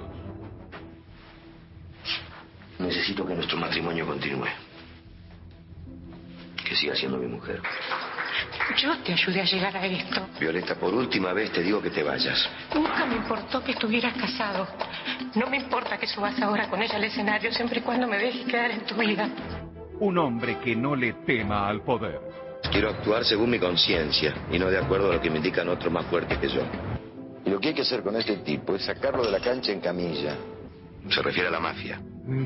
Necesito que nuestro matrimonio continúe. Que siga siendo mi mujer. Yo te ayudé a llegar a esto. Violeta, por última vez te digo que te vayas. Nunca me importó que estuvieras casado. No me importa que subas ahora con ella al escenario, siempre y cuando me dejes quedar en tu vida. Un hombre que no le tema al poder. Quiero actuar según mi conciencia y no de acuerdo a lo que me indican otros más fuertes que yo. Y lo que hay que hacer con este tipo es sacarlo de la cancha en camilla. Se refiere a la mafia.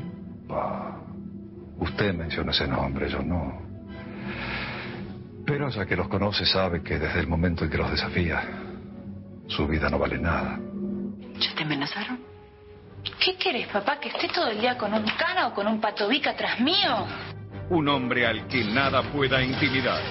Usted menciona ese nombre, yo no. Pero ya que los conoce sabe que desde el momento en que los desafía, su vida no vale nada. ¿Ya te amenazaron? ¿Qué querés, papá? ¿Que esté todo el día con un cana o con un patobica atrás mío? Un hombre al que nada pueda intimidar.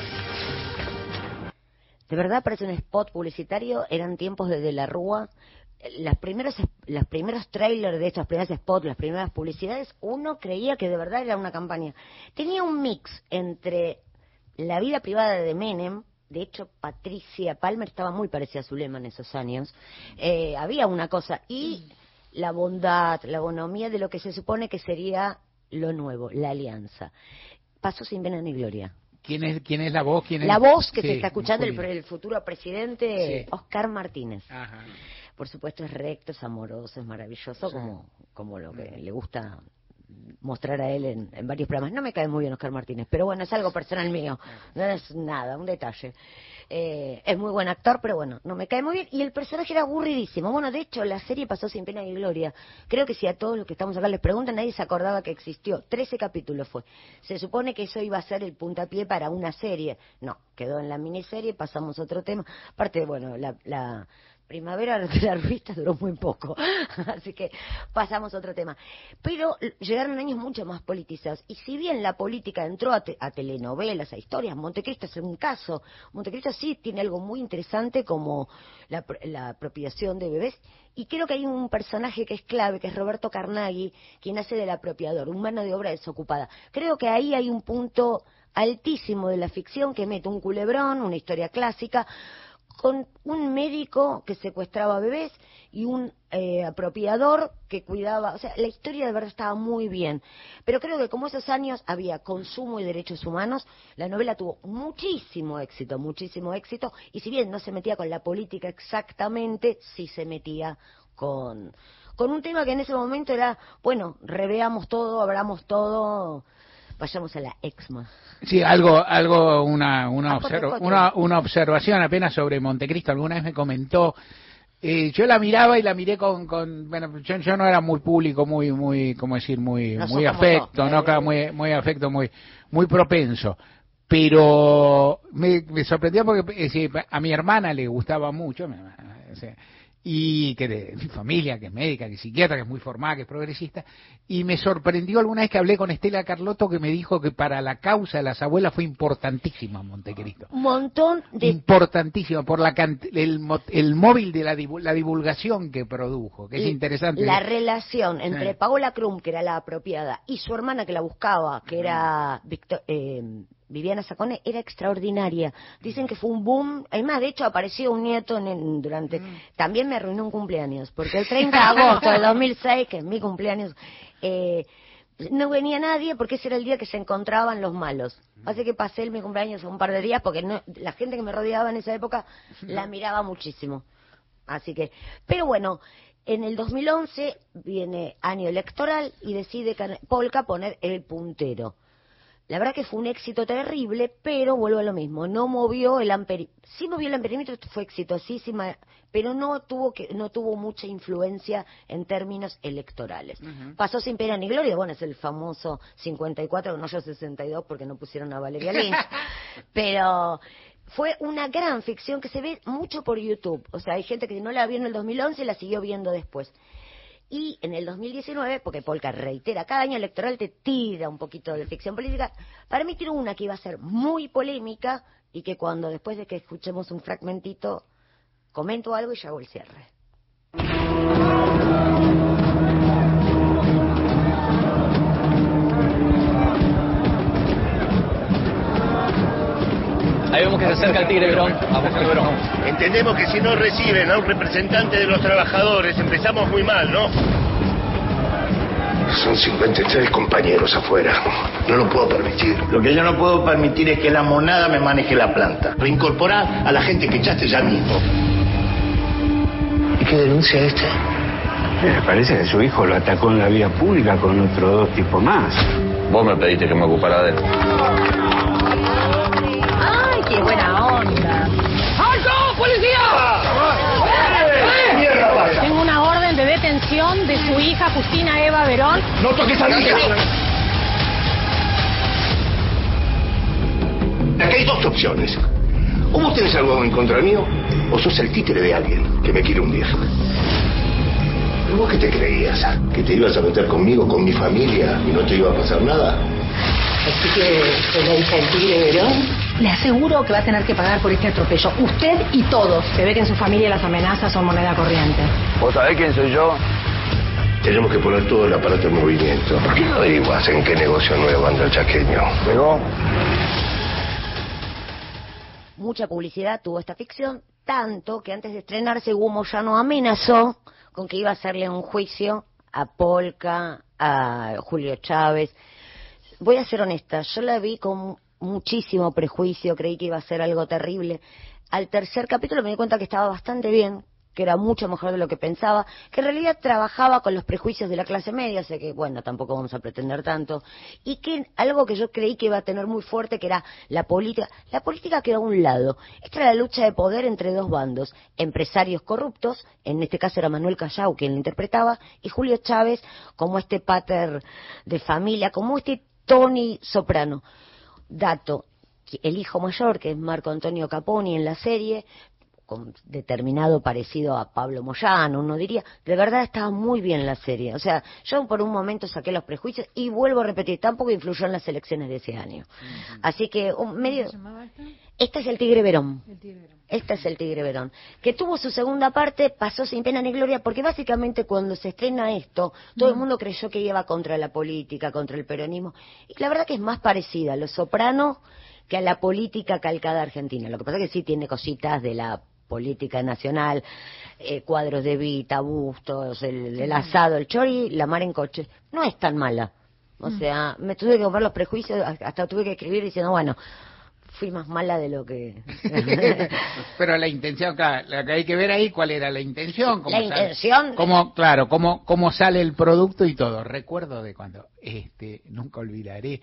De verdad parece un spot publicitario. Eran tiempos de la Rúa. Los primeros trailers de estos primeros spots, las primeras publicidades, uno creía que de verdad era una campaña. Tenía un mix entre la vida privada de Menem. De hecho, Patricia Palmer estaba muy parecida a Zulema en esos años. Había una cosa. Y la bondad, la bonomía de lo que se supone que sería lo nuevo, la alianza. Pasó sin pena ni gloria. ¿Quién es la voz? La voz que se está escuchando, el futuro presidente, Oscar Martínez. Ajá. Por supuesto es recto, es amoroso, es maravilloso, como lo que le gusta mostrar a él en varios programas. No me cae muy bien Oscar Martínez, pero bueno, es algo personal mío, no es nada, un detalle. Es muy buen actor, pero bueno, no me cae muy bien, y el personaje era aburridísimo. Bueno, de hecho, la serie pasó sin pena ni gloria. Creo que si a todos los que estamos acá les preguntan, nadie se acordaba que existió. 13 capítulos fue. Se supone que eso iba a ser el puntapié para una serie. No, quedó en la miniserie, pasamos a otro tema. Aparte, bueno, primavera de la revista duró muy poco, así que pasamos a otro tema. Pero llegaron años mucho más politizados, y si bien la política entró a telenovelas, a historias, Montecristo es un caso. Montecristo sí tiene algo muy interesante como la apropiación de bebés, y creo que hay un personaje que es clave, que es Roberto Carnaghi, quien hace del apropiador, un mano de obra desocupada. Creo que ahí hay un punto altísimo de la ficción que mete un culebrón, una historia clásica, con un médico que secuestraba bebés y un apropiador que cuidaba. O sea, la historia de verdad estaba muy bien. Pero creo que como esos años había consumo y derechos humanos, la novela tuvo muchísimo éxito, y si bien no se metía con la política exactamente, sí se metía con un tema que en ese momento era, bueno, reveamos todo, abramos todo, vayamos a la EXMA. Sí, una observación apenas sobre Montecristo. Alguna vez me comentó, yo la miraba y la miré con bueno, yo no era muy público, muy ¿cómo decir? Muy afecto, no, claro, muy afecto, muy propenso. Pero me sorprendió porque a mi hermana le gustaba mucho, y que de mi familia, que es médica, que es psiquiatra, que es muy formada, que es progresista, y me sorprendió alguna vez que hablé con Estela Carlotto, que me dijo que para la causa de las abuelas fue importantísima Montecristo. Un montón de... Importantísima, por el móvil de la divulgación que produjo, que es interesante. La relación entre Paola Krum, que era la apropiada, y su hermana que la buscaba, que era Viviana Sacone, era extraordinaria. Dicen que fue un boom. Además, de hecho, apareció un nieto durante... También me arruinó un cumpleaños, porque el 30 de agosto de 2006, que es mi cumpleaños, no venía nadie porque ese era el día que se encontraban los malos. Así que pasé mi cumpleaños un par de días porque la gente que me rodeaba en esa época la miraba muchísimo. Así que... Pero bueno... En el 2011 viene año electoral y decide Polka poner El Puntero. La verdad que fue un éxito terrible, pero vuelvo a lo mismo, no movió el amperímetro. Sí movió el amperímetro, fue exitosísima, pero no tuvo mucha influencia en términos electorales. Pasó sin pena ni gloria, bueno, es el famoso 54, no yo 62 porque no pusieron a Valeria Lynch, pero... Fue una gran ficción que se ve mucho por YouTube. O sea, hay gente que no la vio en el 2011 y la siguió viendo después. Y en el 2019, porque Polka reitera, cada año electoral te tira un poquito de ficción política, para mí tiró una que iba a ser muy polémica y que después de que escuchemos un fragmentito, comento algo y ya hago el cierre. Ahí vemos que se acerca el Tigre Verón. Vamos, Verón. Entendemos que si no reciben a un representante de los trabajadores empezamos muy mal, ¿no? Son 53 compañeros afuera. No lo puedo permitir. Lo que yo no puedo permitir es que la monada me maneje la planta. Reincorporar a la gente que echaste ya mismo. ¿Y qué denuncia este? Me parece que su hijo lo atacó en la vía pública con otros 2 tipos más. Vos me pediste que me ocupara de él. ¡Qué buena onda! ¡Alto, policía! Tengo una orden de detención de su hija Justina Eva Verón. ¡No toques a nadie! Aquí hay 2 opciones. O vos tenés algo en contra mío, o sos el títere de alguien que me quiere hundir. ¿Vos qué te creías? ¿Que te ibas a meter conmigo, con mi familia, y no te iba a pasar nada? Así que soy la hija del Tigre Verón. Le aseguro que va a tener que pagar por este atropello. Usted y todos. Se ve que en su familia las amenazas son moneda corriente. ¿Vos sabés quién soy yo? Tenemos que poner todo el aparato en movimiento. ¿Por qué no averiguas en qué negocio nuevo anda el chaqueño? ¿Luego? Mucha publicidad tuvo esta ficción, tanto que antes de estrenarse Hugo Moyano amenazó con que iba a hacerle un juicio a Polka, a Julio Chávez. Voy a ser honesta, yo la vi con muchísimo prejuicio, creí que iba a ser algo terrible. Al tercer capítulo me di cuenta que estaba bastante bien, que era mucho mejor de lo que pensaba, que en realidad trabajaba con los prejuicios de la clase media, sé que, bueno, tampoco vamos a pretender tanto, y que algo que yo creí que iba a tener muy fuerte, que era la política quedó a un lado. Esta era la lucha de poder entre 2 bandos, empresarios corruptos, en este caso era Manuel Callao quien lo interpretaba, y Julio Chávez como este pater de familia, como este Tony Soprano. Dato, el hijo mayor, que es Marco Antonio Caponi en la serie, con determinado parecido a Pablo Moyano, uno diría, de verdad estaba muy bien la serie. O sea, yo por un momento saqué los prejuicios y vuelvo a repetir, tampoco influyó en las elecciones de ese año. Así que medio... ¿Cómo se llamaba esta? Esta es El Tigre Verón. Esta es El Tigre Verón. Que tuvo su segunda parte, pasó sin pena ni gloria, porque básicamente cuando se estrena esto, todo el mundo creyó que iba contra la política, contra el peronismo. Y la verdad que es más parecida a Los Soprano que a la política calcada argentina. Lo que pasa es que sí tiene cositas de la política nacional, cuadros de Evita, bustos, el asado, el chori, la mar en coche. No es tan mala. O sea, me tuve que comprar los prejuicios, hasta tuve que escribir diciendo, bueno, fui más mala de lo que... Pero la intención, claro, la que hay que ver ahí, ¿cuál era la intención? La intención... Cómo sale el producto y todo. Recuerdo de cuando, nunca olvidaré,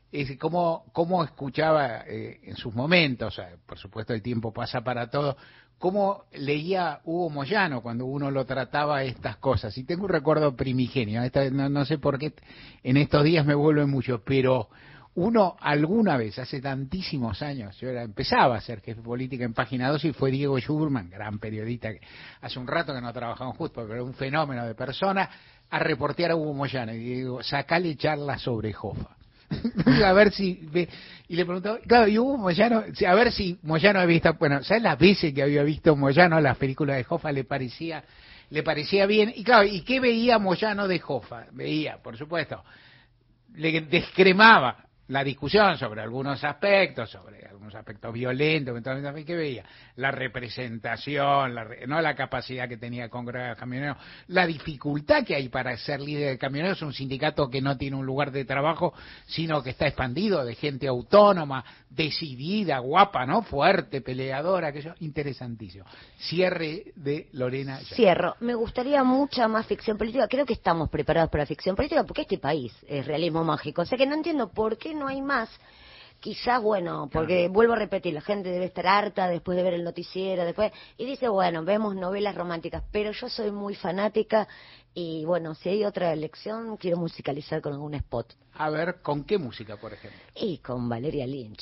cómo escuchaba en sus momentos, por supuesto el tiempo pasa para todo, cómo leía Hugo Moyano cuando uno lo trataba estas cosas. Y tengo un recuerdo primigenio, no sé por qué en estos días me vuelve mucho, pero... Uno alguna vez, hace tantísimos años, yo empezaba a ser jefe de política en Página 12 y fue Diego Schurman, gran periodista, que hace un rato que no trabajamos juntos, pero era un fenómeno de persona, a reportear a Hugo Moyano. Y digo, sacale charla sobre Jofa. A ver si... Y le preguntaba, claro, y Hugo Moyano, a ver si Moyano había visto, bueno, ¿sabes las veces que había visto Moyano las películas de Jofa? Le parecía bien. Y claro, ¿y qué veía Moyano de Jofa? Veía, por supuesto, le descremaba la discusión sobre algunos aspectos violentos, ¿qué veía? La representación, no la capacidad que tenía el Congreso de Camioneros, la dificultad que hay para ser líder de camioneros, un sindicato que no tiene un lugar de trabajo, sino que está expandido, de gente autónoma, decidida, guapa, ¿no? Fuerte, peleadora, aquello, interesantísimo. Cierre de Lorena. Cierro. Me gustaría mucha más ficción política. Creo que estamos preparados para ficción política porque este país es realismo mágico. O sea que no entiendo por qué no hay más. Quizás, bueno, porque vuelvo a repetir, la gente debe estar harta después de ver el noticiero, y dice, bueno, vemos novelas románticas, pero yo soy muy fanática y, bueno, si hay otra elección, quiero musicalizar con algún spot. A ver, ¿con qué música, por ejemplo? Y con Valeria Lynch.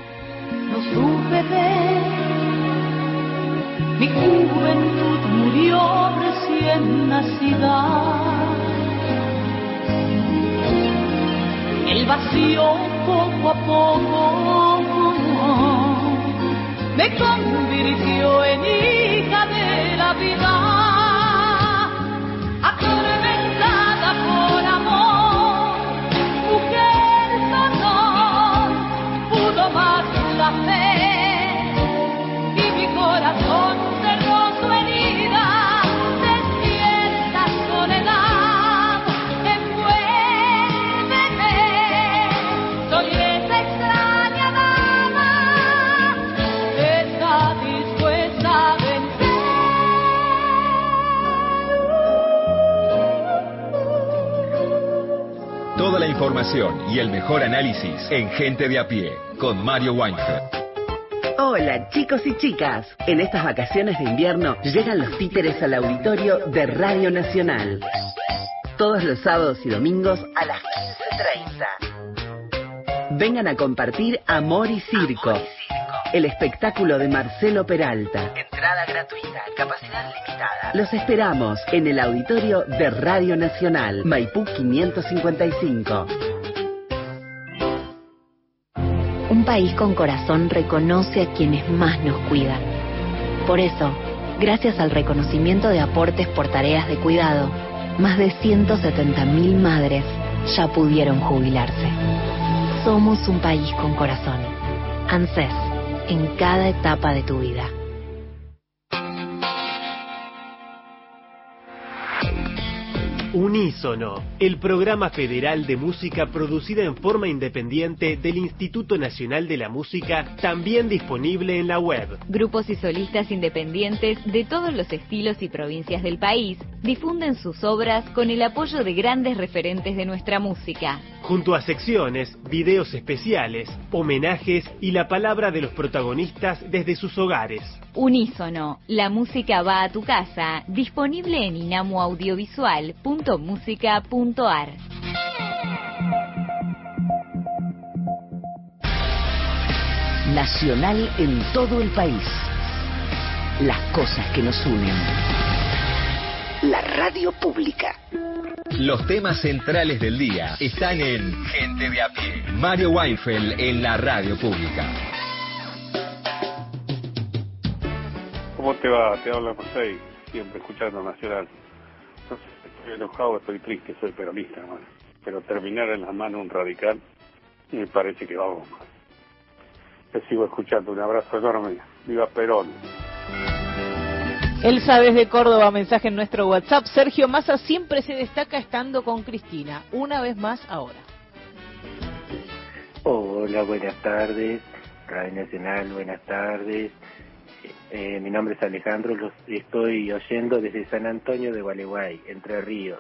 No supe ver, mi juventud murió recién nacida. El vacío poco a poco me convirtió en hija de la vida, atormentada por amor, mujer sonor, pudo más la fe y mi corazón cerró su herida, despierta soledad, envuélveme, soy esa extraña dama que está dispuesta a vencer. Toda la información y el mejor análisis en Gente de a Pie, con Mario Weinfeld. Hola chicos y chicas, en estas vacaciones de invierno llegan los títeres al auditorio de Radio Nacional. Todos los sábados y domingos a las 15:30. Vengan a compartir Amor y Circo, el espectáculo de Marcelo Peralta. Entrada gratuita, capacidad limitada. Los esperamos en el auditorio de Radio Nacional, Maipú 555. Un país con corazón reconoce a quienes más nos cuidan. Por eso, gracias al reconocimiento de aportes por tareas de cuidado, más de 170.000 madres ya pudieron jubilarse. Somos un país con corazón. ANSES, en cada etapa de tu vida. Unísono, el programa federal de música producida en forma independiente del Instituto Nacional de la Música, también disponible en la web. Grupos y solistas independientes de todos los estilos y provincias del país difunden sus obras con el apoyo de grandes referentes de nuestra música. Junto a secciones, videos especiales, homenajes y la palabra de los protagonistas desde sus hogares. Unísono, la música va a tu casa, disponible en inamuaudiovisual.musica.ar. Nacional en todo el país. las cosas que nos unen. La radio pública. Los temas centrales del día están en Gente de a pie. Mario Weinfeld en la radio pública. ¿Cómo te va? Te habla José, siempre escuchando Nacional. No sé, estoy enojado, estoy triste, soy peronista, hermano. Pero terminar en las manos un radical, me parece que vamos mal. Te sigo escuchando, un abrazo enorme. ¡Viva Perón! Elsa desde Córdoba, mensaje en nuestro WhatsApp. Sergio Massa siempre se destaca estando con Cristina. Una vez más ahora. Hola, buenas tardes. Radio Nacional, buenas tardes. Mi nombre es Alejandro, los estoy oyendo desde San Antonio de Gualeguay, Entre Ríos.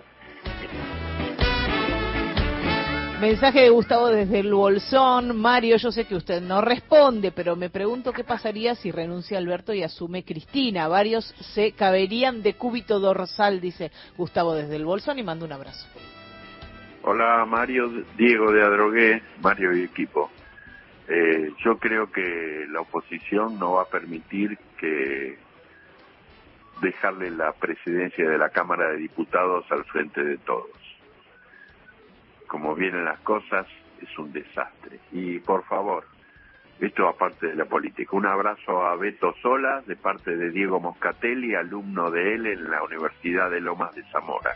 Mensaje de Gustavo desde el Bolsón. Mario, yo sé que usted no responde, pero me pregunto qué pasaría si renuncia Alberto y asume Cristina. Varios se caberían de cúbito dorsal, dice Gustavo desde el Bolsón, y mando un abrazo. Hola Mario, Diego de Adrogué, Mario y equipo. Yo creo que la oposición no va a permitir que dejarle la presidencia de la Cámara de Diputados al frente de todos. Como vienen las cosas, es un desastre. Y por favor, esto aparte de la política, un abrazo a Beto Sola de parte de Diego Moscatelli, alumno de él en la Universidad de Lomas de Zamora.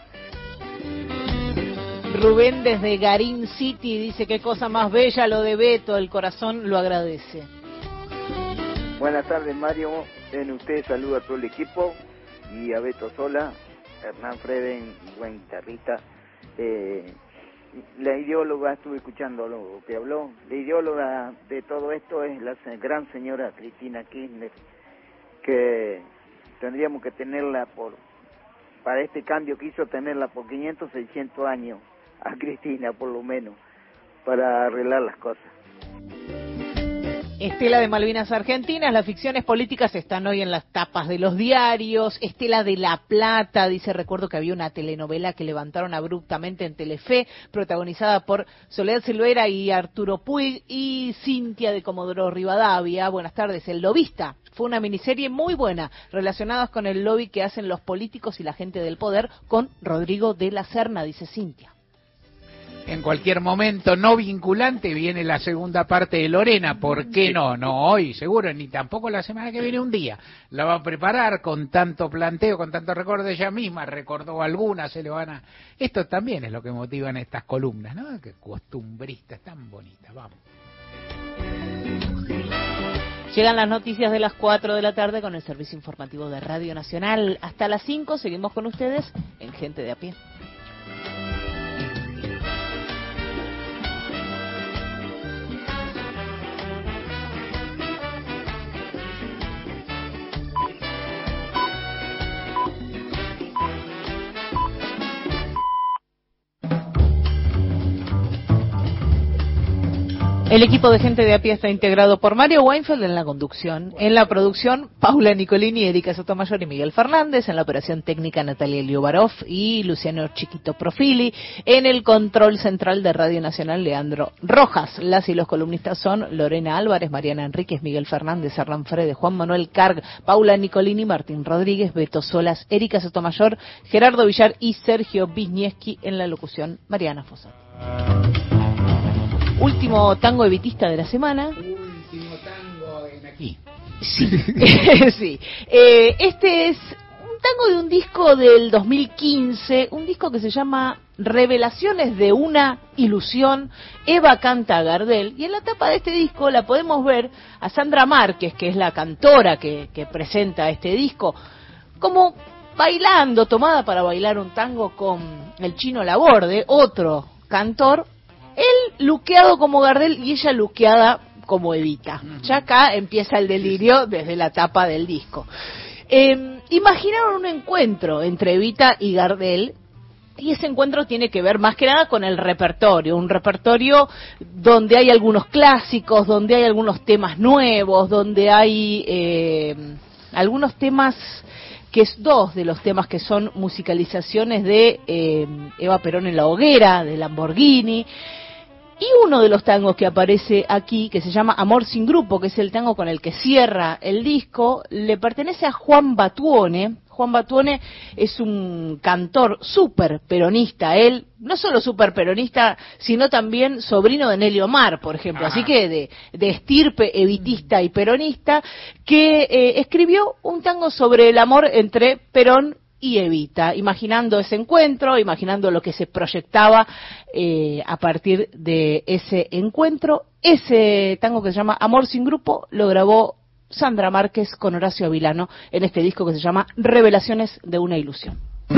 Rubén desde Garín City dice: qué cosa más bella lo de Beto, el corazón lo agradece. Buenas tardes, Mario. En usted saluda a todo el equipo y a Beto Sola, Hernán Freden, buen guitarrista. La ideóloga, estuve escuchando lo que habló, la ideóloga de todo esto es la gran señora Cristina Kirchner, que tendríamos que tenerla para este cambio que hizo, tenerla por 500, 600 años, a Cristina por lo menos, para arreglar las cosas. Estela de Malvinas Argentinas, las ficciones políticas están hoy en las tapas de los diarios. Estela de La Plata dice: recuerdo que había una telenovela que levantaron abruptamente en Telefe, protagonizada por Soledad Silvera y Arturo Puig y Cintia de Comodoro Rivadavia. Buenas tardes, El Lobista. Fue una miniserie muy buena, relacionadas con el lobby que hacen los políticos y la gente del poder, con Rodrigo de la Serna, dice Cintia. En cualquier momento no vinculante viene la segunda parte de Lorena. ¿Por qué no? No hoy, seguro, ni tampoco la semana que viene, un día. La va a preparar con tanto planteo, con tanto recuerdo. Ella misma recordó algunas, se le van a... Esto también es lo que motivan estas columnas, ¿no? Que costumbristas tan bonitas, vamos. Llegan las noticias de las 4 de la tarde con el servicio informativo de Radio Nacional. Hasta las 5 seguimos con ustedes en Gente de a Pie. El equipo de Gente de a Pie está integrado por Mario Weinfeld en la conducción, en la producción Paula Nicolini, Erika Sotomayor y Miguel Fernández, en la operación técnica Natalia Liubarov y Luciano Chiquito Profili, en el control central de Radio Nacional Leandro Rojas. Las y los columnistas son Lorena Álvarez, Mariana Enríquez, Miguel Fernández, Hernán Frede, Juan Manuel Carg, Paula Nicolini, Martín Rodríguez, Beto Solas, Erika Sotomayor, Gerardo Villar y Sergio Wisniewski, en la locución Mariana Fossati. Último tango evitista de la semana. Último tango en aquí. Sí. Sí. Este es un tango de un disco del 2015, un disco que se llama Revelaciones de una ilusión. Eva canta a Gardel, y en la tapa de este disco la podemos ver a Sandra Márquez, que es la cantora que presenta este disco, como bailando, tomada para bailar un tango con el Chino Laborde, otro cantor. Él luqueado como Gardel y ella luqueada como Evita. Ya acá empieza el delirio desde la tapa del disco. Imaginaron un encuentro entre Evita y Gardel, y ese encuentro tiene que ver más que nada con el repertorio, un repertorio donde hay algunos clásicos, donde hay algunos temas nuevos, donde hay algunos temas, que es dos de los temas que son musicalizaciones de Eva Perón en la hoguera, de Lamborghini. Y uno de los tangos que aparece aquí, que se llama Amor sin Grupo, que es el tango con el que cierra el disco, le pertenece a Juan Batuone. Juan Batuone es un cantor súper peronista, él no solo súper peronista, sino también sobrino de Nelly Omar, por ejemplo, así que de estirpe evitista y peronista, que escribió un tango sobre el amor entre Perón y Evita, imaginando ese encuentro, imaginando lo que se proyectaba a partir de ese encuentro. Ese tango que se llama Amor sin Grupo lo grabó Sandra Márquez con Horacio Avilano en este disco que se llama Revelaciones de una ilusión.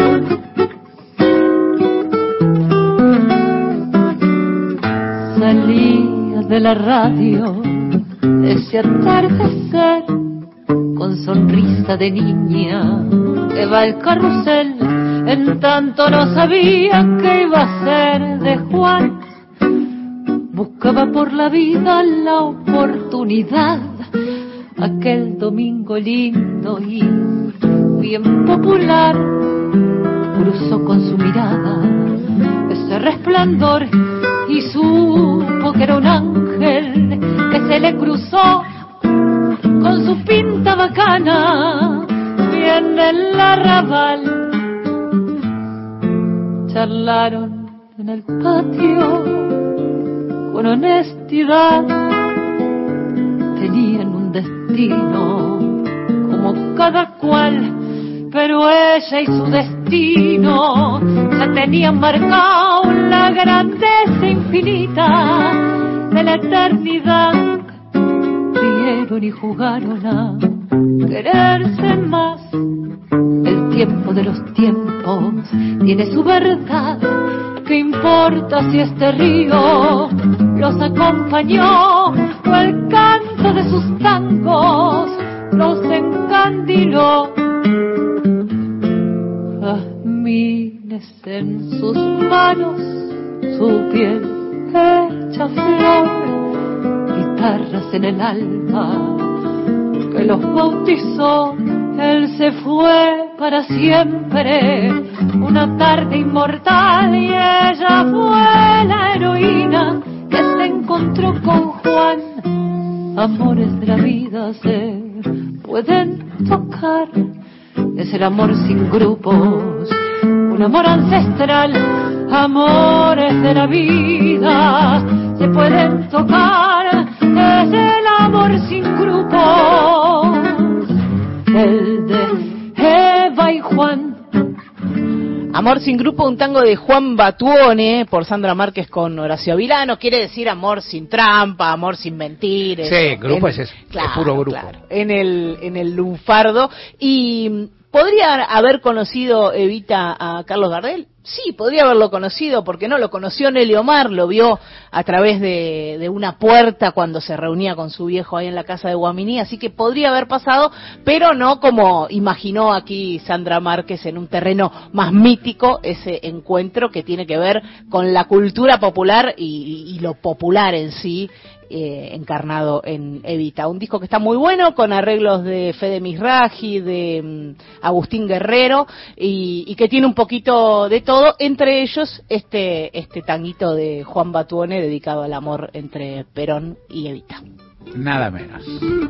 Salía de la radio ese atardecer con sonrisa de niña que va al carrusel, en tanto no sabía qué iba a ser de Juan. Buscaba por la vida la oportunidad, aquel domingo lindo y bien popular. Cruzó con su mirada ese resplandor y supo que era un ángel que se le cruzó con su pinta bacana, bien en el arrabal. Charlaron en el patio con honestidad, tenían un destino como cada cual, pero ella y su destino ya tenían marcado la grandeza infinita de la eternidad. Rieron y jugaron a quererse más. El tiempo de los tiempos tiene su verdad. ¿Qué importa si este río los acompañó o el canto de sus tangos los encandiló? Jazmines en sus manos, su piel hecha flor, guitarras en el alma que los bautizó. Él se fue para siempre, una tarde inmortal, y ella fue la heroína que se encontró con Juan. Amores de la vida se pueden tocar, es el amor sin grupos, un amor ancestral. Amores de la vida se pueden tocar, es el amor sin grupos, el de Eva y Juan. Amor sin Grupo, un tango de Juan Batuone por Sandra Márquez con Horacio Avilano. Quiere decir amor sin trampa, amor sin mentir. Sí, grupo es puro grupo. Claro, en el lunfardo. Y ¿podría haber conocido Evita a Carlos Gardel? Sí, podría haberlo conocido, porque no lo conoció Nelly Omar, lo vio a través de una puerta cuando se reunía con su viejo ahí en la casa de Guaminí, así que podría haber pasado, pero no como imaginó aquí Sandra Márquez, en un terreno más mítico, ese encuentro que tiene que ver con la cultura popular y lo popular en sí, encarnado en Evita. Un disco que está muy bueno, con arreglos de Fede Mizrahi, de Agustín Guerrero, y que tiene un poquito de todo, entre ellos este tanguito de Juan Batuone dedicado al amor entre Perón y Evita. Nada menos.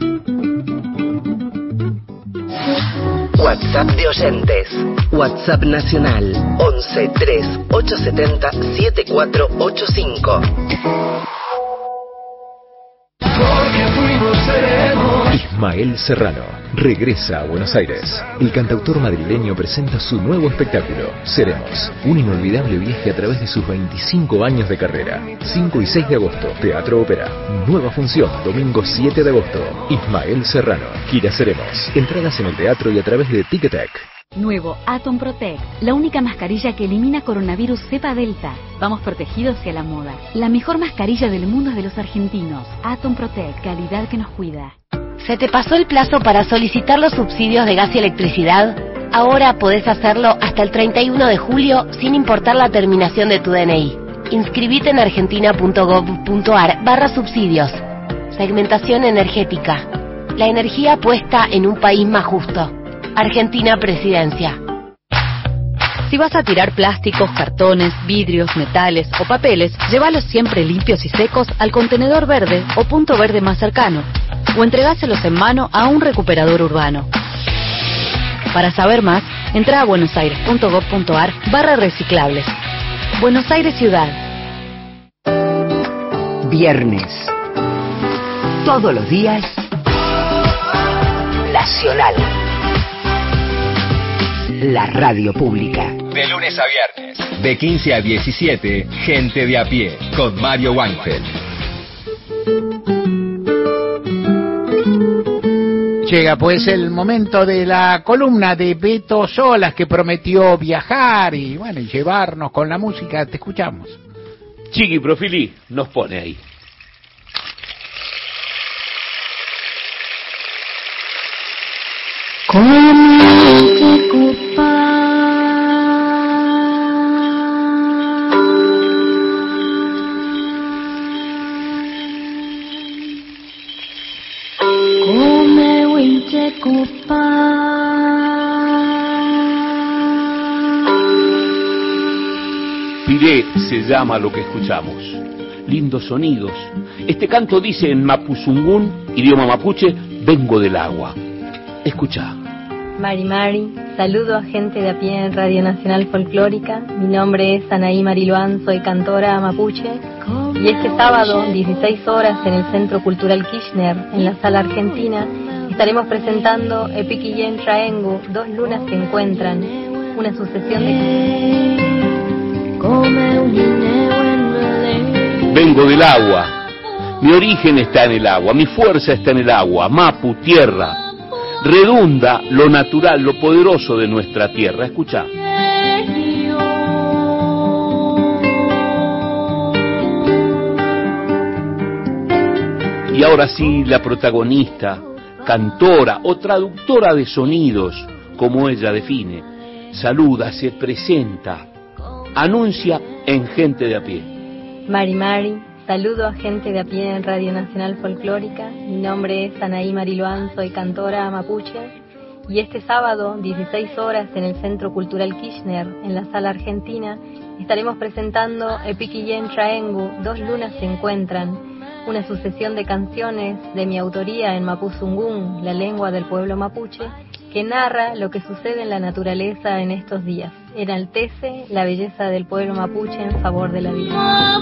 WhatsApp de oyentes. WhatsApp nacional 11 3 870 7485. Ismael Serrano regresa a Buenos Aires. El cantautor madrileño presenta su nuevo espectáculo, Seremos, un inolvidable viaje a través de sus 25 años de carrera. 5 y 6 de agosto, Teatro Ópera. Nueva función, domingo 7 de agosto. Ismael Serrano, gira Seremos. Entradas en el teatro y a través de Ticketek. Nuevo Atom Protect, la única mascarilla que elimina coronavirus cepa delta. Vamos protegidos hacia la moda. La mejor mascarilla del mundo es de los argentinos. Atom Protect, calidad que nos cuida. ¿Se te pasó el plazo para solicitar los subsidios de gas y electricidad? Ahora podés hacerlo hasta el 31 de julio sin importar la terminación de tu DNI. Inscribite en argentina.gov.ar/subsidios. Segmentación energética. La energía puesta en un país más justo. Argentina Presidencia. Si vas a tirar plásticos, cartones, vidrios, metales o papeles, llévalos siempre limpios y secos al contenedor verde o punto verde más cercano, o entregáselos en mano a un recuperador urbano. Para saber más, entra a buenosaires.gov.ar/reciclables. Buenos Aires Ciudad. Viernes. Todos los días. Nacional. La radio pública. De lunes a viernes. De 15 a 17, Gente de a pie, con Mario Weinfeld. Llega pues el momento de la columna de Beto Solas, que prometió viajar y bueno, y llevarnos con la música. Te escuchamos. Chiqui Profili nos pone ahí. Piré se llama lo que escuchamos. Lindos sonidos. Este canto dice en mapuzungún, idioma mapuche, vengo del agua. Escucha. Mari Mari, saludo a gente de a pie en Radio Nacional Folclórica. Mi nombre es Anaí Mariluán, soy cantora mapuche. Y este sábado, 16 horas, en el Centro Cultural Kirchner, en la Sala Argentina, estaremos presentando Epiquillén Traengu, Dos lunas se encuentran, una sucesión de... Vengo del agua. Mi origen está en el agua, mi fuerza está en el agua. Mapu, tierra. Redunda lo natural, lo poderoso de nuestra tierra. Escucha. Y ahora sí, la protagonista, cantora o traductora de sonidos, como ella define, saluda, se presenta, anuncia en Gente de a pie. Mari Mari, saludo a gente de a pie en Radio Nacional Folclórica. Mi nombre es Anaí Mariluán, soy cantora mapuche. Y este sábado, 16 horas, en el Centro Cultural Kirchner, en la Sala Argentina, estaremos presentando Epiquillén Traengu, Dos lunas se encuentran, una sucesión de canciones de mi autoría en mapuzungún, la lengua del pueblo mapuche, que narra lo que sucede en la naturaleza en estos días. Enaltece la belleza del pueblo mapuche en favor de la vida.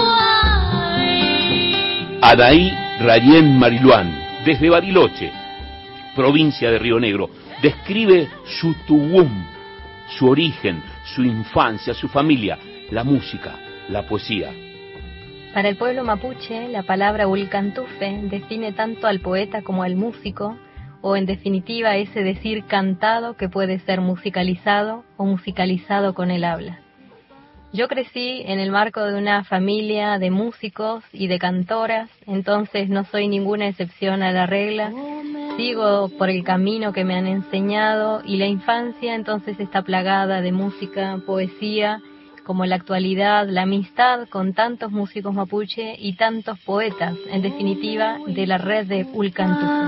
Anaí Rayén Mariluán, desde Bariloche, provincia de Río Negro, describe su tugum, su origen, su infancia, su familia, la música, la poesía. Para el pueblo mapuche, la palabra ulcantufe define tanto al poeta como al músico, o en definitiva ese decir cantado que puede ser musicalizado o musicalizado con el habla. Yo crecí en el marco de una familia de músicos y de cantoras, entonces no soy ninguna excepción a la regla. Sigo por el camino que me han enseñado y la infancia entonces está plagada de música, poesía, como en la actualidad la amistad con tantos músicos mapuche y tantos poetas, en definitiva de la red de Ulcantufe.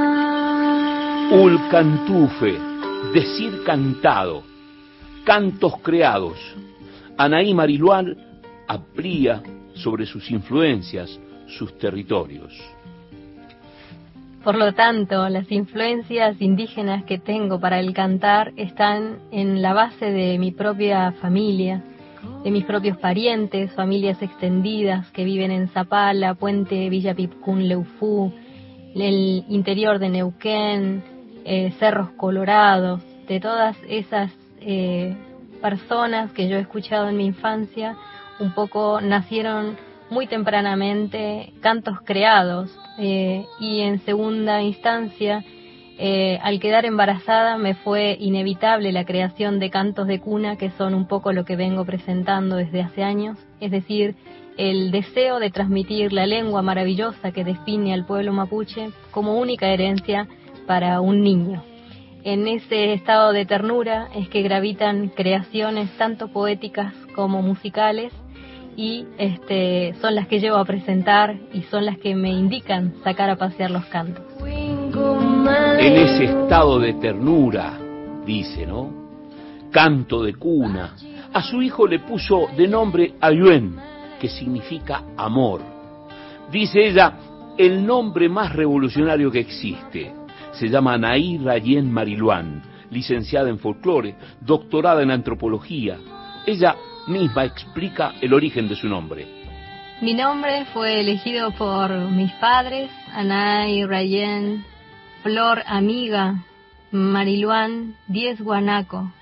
Ulcantufe, decir cantado, cantos creados. Anaí Mariluán amplía sobre sus influencias, sus territorios. Por lo tanto, las influencias indígenas que tengo para el cantar están en la base de mi propia familia, de mis propios parientes, familias extendidas que viven en Zapala, Puente, Villa Pipcún, Leufú, el interior de Neuquén, Cerros Colorados, de todas esas personas que yo he escuchado en mi infancia, un poco nacieron muy tempranamente cantos creados, y en segunda instancia, al quedar embarazada me fue inevitable la creación de cantos de cuna, que son un poco lo que vengo presentando desde hace años, es decir, el deseo de transmitir la lengua maravillosa que define al pueblo mapuche como única herencia para un niño. En ese estado de ternura es que gravitan creaciones tanto poéticas como musicales, y son las que llevo a presentar y son las que me indican sacar a pasear los cantos. En ese estado de ternura, dice, ¿no? canto de cuna. A su hijo le puso de nombre Ayuen, que significa amor. Dice ella, el nombre más revolucionario que existe. Se llama Anaí Rayen Mariluán, licenciada en folclore, doctorada en antropología. Ella misma explica el origen de su nombre. Mi nombre fue elegido por mis padres, Anaí Rayen Flor Amiga Mariluán Diez Guanaco.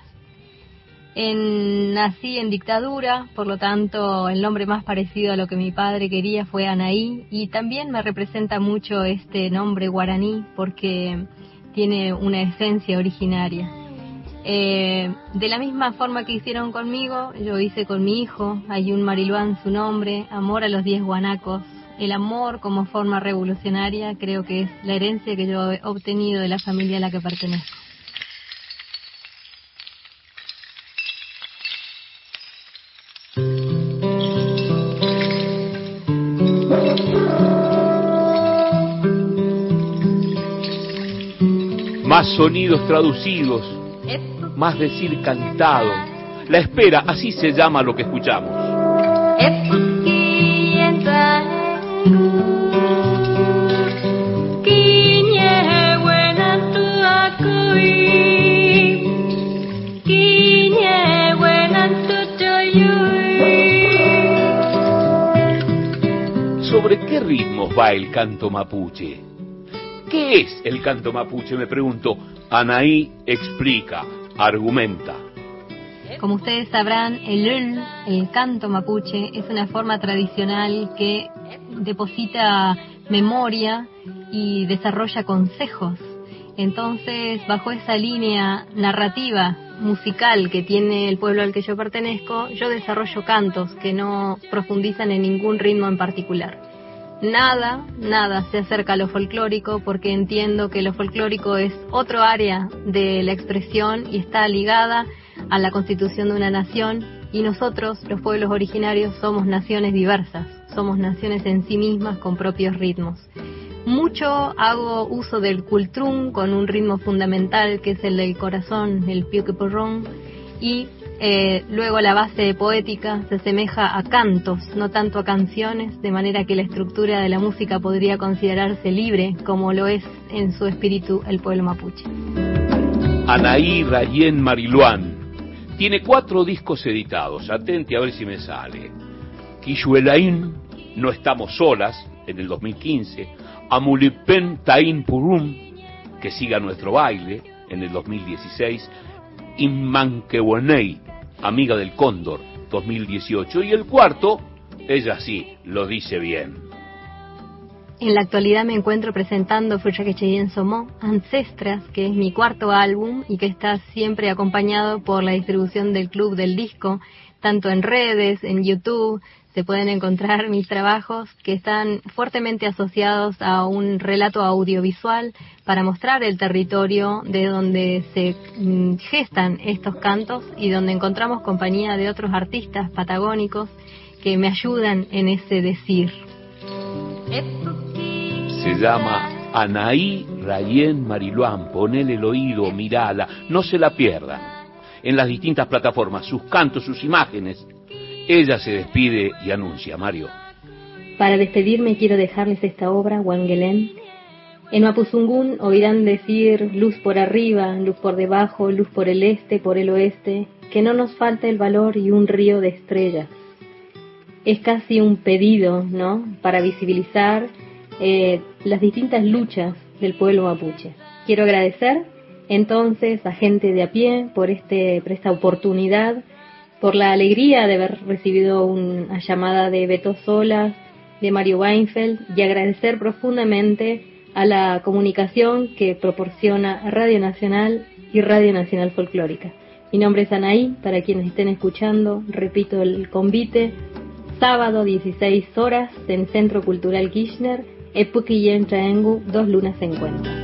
Nací en dictadura, por lo tanto el nombre más parecido a lo que mi padre quería fue Anaí, y también me representa mucho este nombre guaraní porque tiene una esencia originaria. De la misma forma que hicieron conmigo, yo hice con mi hijo, Ayun Mariluán su nombre, amor a los 10 guanacos. El amor como forma revolucionaria creo que es la herencia que yo he obtenido de la familia a la que pertenezco. Más sonidos traducidos, más decir cantado. La espera, así se llama lo que escuchamos. ¿Sobre qué ritmos va el canto mapuche? ¿Qué es el canto mapuche? Me pregunto. Anaí explica, argumenta. Como ustedes sabrán, el canto mapuche, es una forma tradicional que deposita memoria y desarrolla consejos. Entonces, bajo esa línea narrativa musical que tiene el pueblo al que yo pertenezco, yo desarrollo cantos que no profundizan en ningún ritmo en particular. Nada se acerca a lo folclórico porque entiendo que lo folclórico es otro área de la expresión y está ligada a la constitución de una nación, y nosotros, los pueblos originarios, somos naciones diversas, somos naciones en sí mismas con propios ritmos. Mucho hago uso del cultrún con un ritmo fundamental que es el del corazón, el piuqueporrón, y luego la base poética se asemeja a cantos, no tanto a canciones, de manera que la estructura de la música podría considerarse libre, como lo es en su espíritu el pueblo mapuche. Anaí Rayen Mariluán tiene 4 discos editados, atente a ver si me sale. Quishuelaín, No estamos solas, en el 2015, Amulipen Taín Purum, Que siga nuestro baile, en el 2016, Inmanquehuaney, Amiga del Cóndor, 2018, y el cuarto, ella sí, lo dice bien. En la actualidad me encuentro presentando Fucha Cheyenne Somó, Ancestras, que es mi 4º álbum y que está siempre acompañado por la distribución del Club del Disco, tanto en redes, en YouTube. Se pueden encontrar mis trabajos que están fuertemente asociados a un relato audiovisual para mostrar el territorio de donde se gestan estos cantos y donde encontramos compañía de otros artistas patagónicos que me ayudan en ese decir. Se llama Anaí Rayen Mariluán. Ponele el oído, mirala, no se la pierdan. En las distintas plataformas, sus cantos, sus imágenes. Ella se despide y anuncia, Mario. Para despedirme quiero dejarles esta obra, Wangelén. En Mapuzungún oirán decir luz por arriba, luz por debajo, luz por el este, por el oeste, que no nos falta el valor y un río de estrellas. Es casi un pedido, ¿no?, para visibilizar las distintas luchas del pueblo mapuche. Quiero agradecer entonces a gente de a pie por esta oportunidad, por la alegría de haber recibido una llamada de Beto Solas, de Mario Weinfeld, y agradecer profundamente a la comunicación que proporciona Radio Nacional y Radio Nacional Folclórica. Mi nombre es Anaí, para quienes estén escuchando, repito el convite, sábado 16 horas en Centro Cultural Kirchner, Epuquillén Chaengu, 2 lunas se encuentran.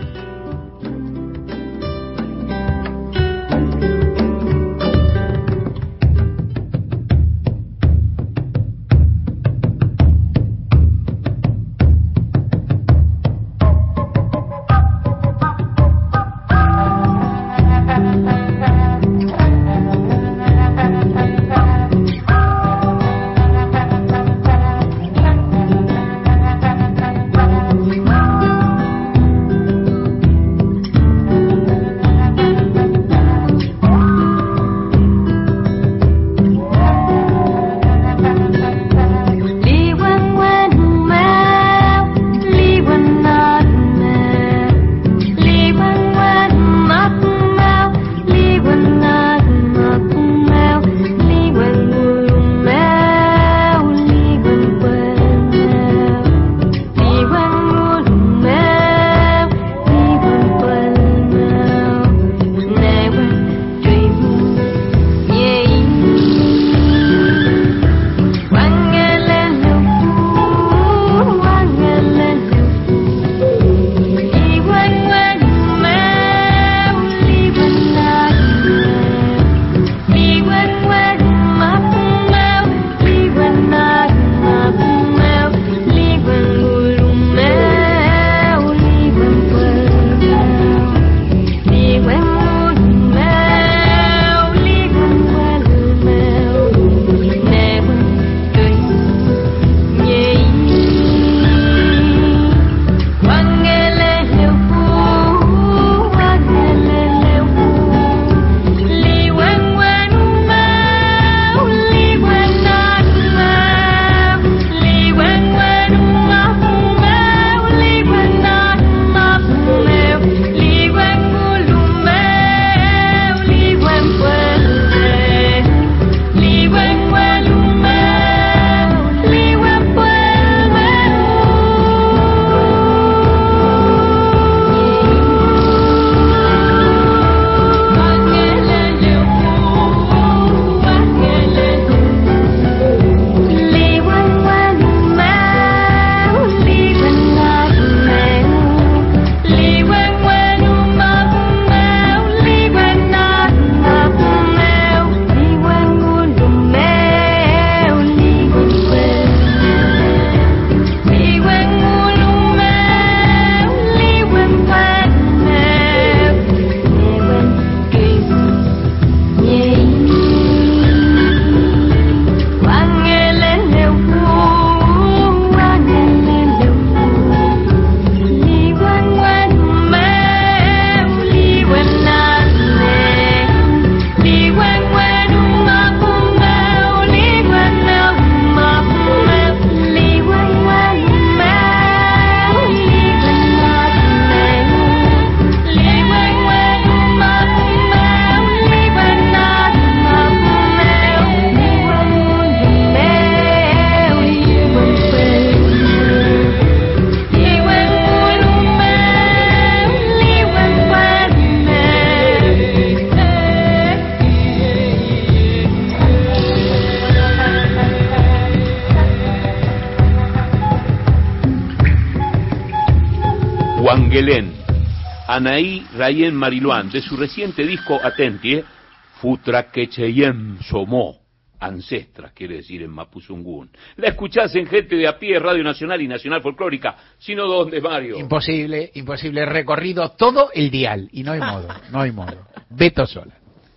Wangelén, Anaí Rayen Mariluán, de su reciente disco Atentie, Futra Quecheyem Somó, ancestras, quiere decir en Mapuzungún. La escuchás en Gente de a Pie, Radio Nacional y Nacional Folclórica. Sino ¿dónde, Mario? Imposible, recorrido todo el dial, y no hay modo. Beto Sola.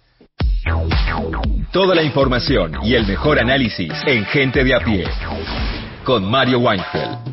Toda la información y el mejor análisis en Gente de a Pie, con Mario Weinfeld.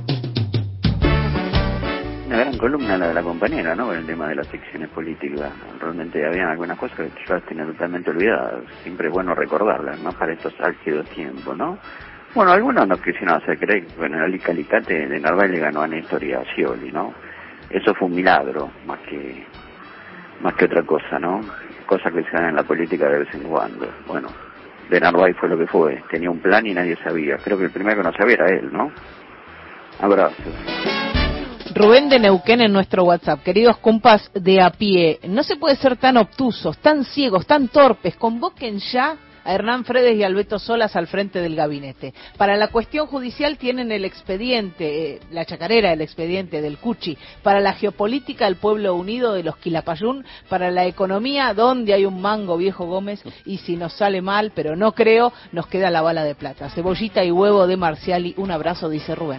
Una gran columna la de la compañera, ¿no? Con el tema de las secciones políticas. Realmente había algunas cosas que yo las tenía totalmente olvidadas. Siempre es bueno recordarlas, más para estos álgidos tiempos, ¿no? Bueno, algunos nos quisieron hacer creer que bueno, el Alicate de Narváez le ganó a Néstor y a Scioli, ¿no? Eso fue un milagro, más que otra cosa, ¿no? Cosas que se dan en la política de vez en cuando. Bueno, de Narváez fue lo que fue. Tenía un plan y nadie sabía. Creo que el primero que no sabía era él, ¿no? Abrazos. Rubén de Neuquén en nuestro WhatsApp. Queridos compas de a pie, no se puede ser tan obtusos, tan ciegos, tan torpes. Convoquen ya a Hernán Fredes y a Alberto Solas al frente del gabinete. Para la cuestión judicial tienen el expediente, la chacarera, el expediente del Cuchi. Para la geopolítica, el pueblo unido de los Quilapayún. Para la economía, donde hay un mango, viejo Gómez, y si nos sale mal, pero no creo, nos queda la bala de plata. Cebollita y huevo de Marciali. Un abrazo, dice Rubén.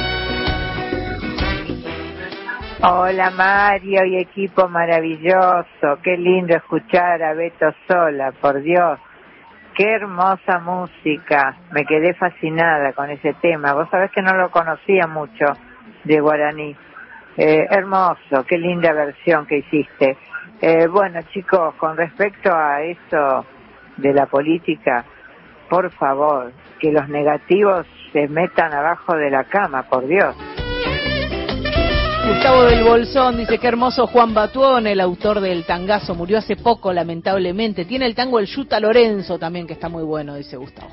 Hola Mario y equipo maravilloso, qué lindo escuchar a Beto Sola, por Dios, qué hermosa música, me quedé fascinada con ese tema, vos sabés que no lo conocía mucho de guaraní, hermoso, qué linda versión que hiciste. Bueno chicos, con respecto a eso de la política, por favor, que los negativos se metan abajo de la cama, por Dios. Gustavo del Bolsón dice, qué hermoso Juan Batuón, el autor del tangazo, murió hace poco lamentablemente. Tiene el tango El Yuta Lorenzo también, que está muy bueno, dice Gustavo.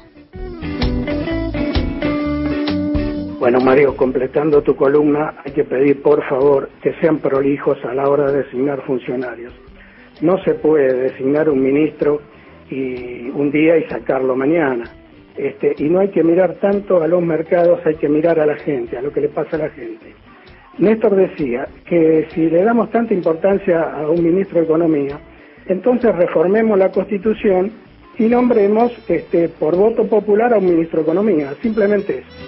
Bueno Mario, completando tu columna, hay que pedir por favor que sean prolijos a la hora de designar funcionarios. No se puede designar un ministro y un día y sacarlo mañana. Y no hay que mirar tanto a los mercados, hay que mirar a la gente, a lo que le pasa a la gente. Néstor decía que si le damos tanta importancia a un ministro de Economía, entonces reformemos la Constitución y nombremos por voto popular a un ministro de Economía, simplemente eso.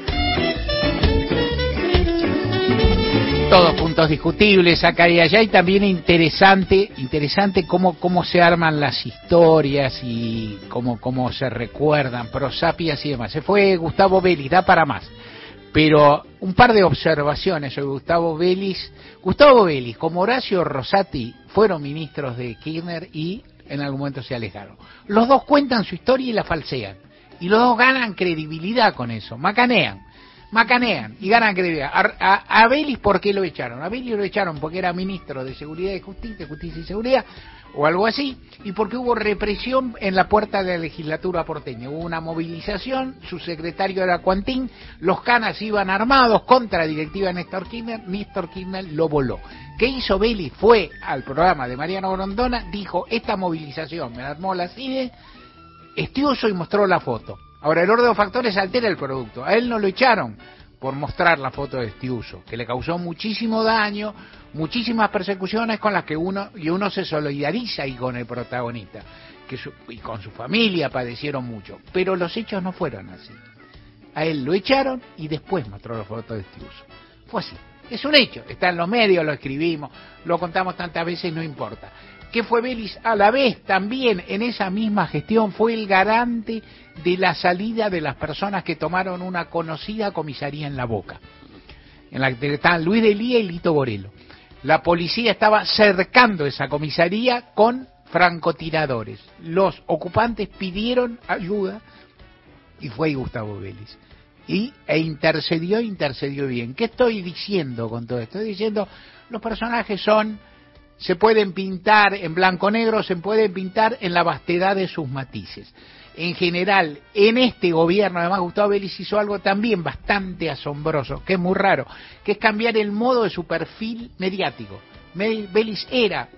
Todos puntos discutibles acá y allá, y también interesante cómo se arman las historias y cómo se recuerdan, prosapias y demás. Se fue Gustavo Vélez, da para más. Pero un par de observaciones sobre Gustavo Vélez, como Horacio Rosati, fueron ministros de Kirchner y en algún momento se alejaron. Los dos cuentan su historia y la falsean. Y los dos ganan credibilidad con eso, macanean y ganan credibilidad. A Vélez, ¿por qué lo echaron? A Vélez lo echaron porque era ministro de Seguridad y Justicia y Seguridad, o algo así, y porque hubo represión en la puerta de la legislatura porteña. Hubo una movilización, su secretario era Cuantín, los canas iban armados contra la directiva de Néstor Kirchner lo voló. ¿Qué hizo Vélez? Fue al programa de Mariano Grondona, dijo, esta movilización me la armó la CIDE, Estiuso, y mostró la foto. Ahora, el orden de factores altera el producto. A él no lo echaron por mostrar la foto de Estiuso, que le causó muchísimo daño, muchísimas persecuciones con las que uno se solidariza y con el protagonista, y con su familia padecieron mucho. Pero los hechos no fueron así. A él lo echaron y después mostró la foto de Estiuso. Fue así. Es un hecho. Está en los medios, lo escribimos, lo contamos tantas veces, no importa. ¿Qué fue Vélez? A la vez también en esa misma gestión fue el garante de la salida de las personas que tomaron una conocida comisaría en La Boca, en la que estaban Luis de Lía y Lito Borello. La policía estaba cercando esa comisaría con francotiradores. Los ocupantes pidieron ayuda y fue Gustavo Vélez. Intercedió bien. ¿Qué estoy diciendo con todo esto? Estoy diciendo, los personajes se pueden pintar en blanco-negro, se pueden pintar en la vastedad de sus matices. En general, en este gobierno, además, Gustavo Vélez hizo algo también bastante asombroso, que es muy raro, que es cambiar el modo de su perfil mediático. Vélez era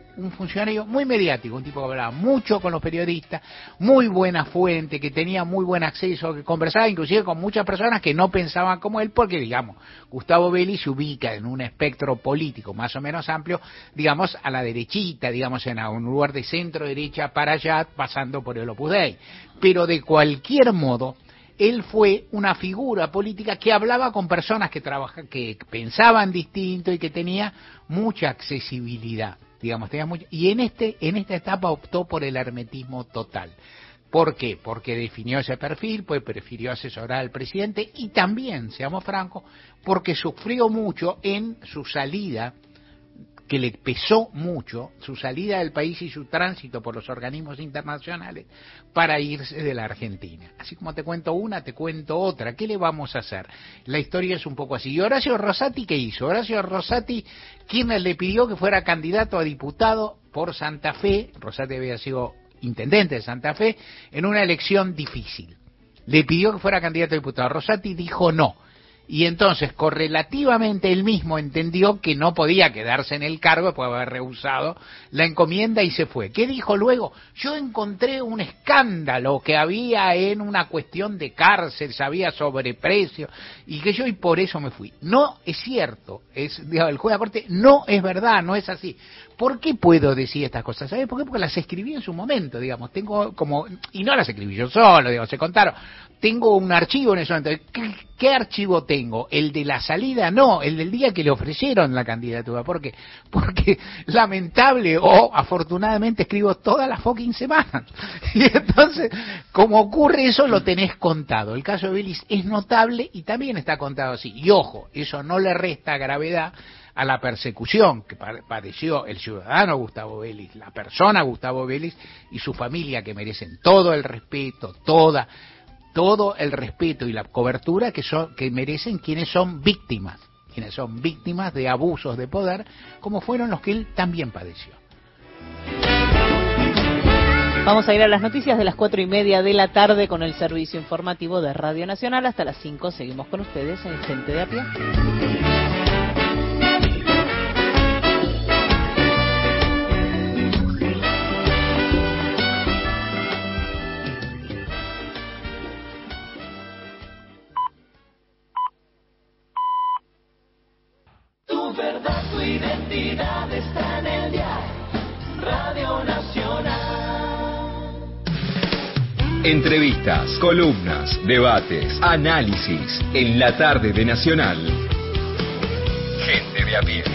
un funcionario muy mediático, un tipo que hablaba mucho con los periodistas, muy buena fuente, que tenía muy buen acceso, que conversaba inclusive con muchas personas que no pensaban como él, porque, digamos, Gustavo Belli se ubica en un espectro político más o menos amplio, digamos, a la derechita, digamos, en un lugar de centro-derecha para allá, pasando por el Opus Dei. Pero de cualquier modo, él fue una figura política que hablaba con personas que que pensaban distinto y que tenía mucha accesibilidad, digamos, y en esta etapa optó por el hermetismo total. ¿Por qué? Porque definió ese perfil, pues prefirió asesorar al presidente y también, seamos francos, porque sufrió mucho en su salida, que le pesó mucho, su salida del país y su tránsito por los organismos internacionales para irse de la Argentina. Así como te cuento una, te cuento otra. ¿Qué le vamos a hacer? La historia es un poco así. ¿Y Horacio Rosati qué hizo? Horacio Rosati, Kirchner le pidió que fuera candidato a diputado por Santa Fe. Rosati había sido intendente de Santa Fe en una elección difícil. Le pidió que fuera candidato a diputado. Rosati dijo no. Y entonces, correlativamente, él mismo entendió que no podía quedarse en el cargo, después de haber rehusado la encomienda, y se fue. ¿Qué dijo luego? Yo encontré un escándalo que había en una cuestión de cárcel, había sobreprecio, y que yo y por eso me fui. No es cierto, digamos, el juez de la corte no es verdad, no es así. ¿Por qué puedo decir estas cosas? ¿Sabes por qué? Porque las escribí en su momento, digamos, tengo como, y no las escribí yo solo, digamos, se contaron. Tengo un archivo en ese momento. ¿Qué archivo tengo? ¿El de la salida? No, el del día que le ofrecieron la candidatura. ¿Por qué? Porque lamentable o afortunadamente escribo todas las fucking semanas. Y entonces, como ocurre eso, lo tenés contado. El caso de Vélez es notable y también está contado así. Y ojo, eso no le resta gravedad a la persecución que padeció el ciudadano Gustavo Vélez, la persona Gustavo Vélez y su familia, que merecen todo el respeto, todo el respeto y la cobertura que merecen quienes son víctimas de abusos de poder, como fueron los que él también padeció. Vamos a ir a las noticias de las 4:30 de la tarde con el servicio informativo de Radio Nacional. Hasta las 5 seguimos con ustedes en Gente de a Pie. Tu verdad, tu identidad está en el dial. Radio Nacional. Entrevistas, columnas, debates, análisis en la tarde de Nacional. Gente de a pie.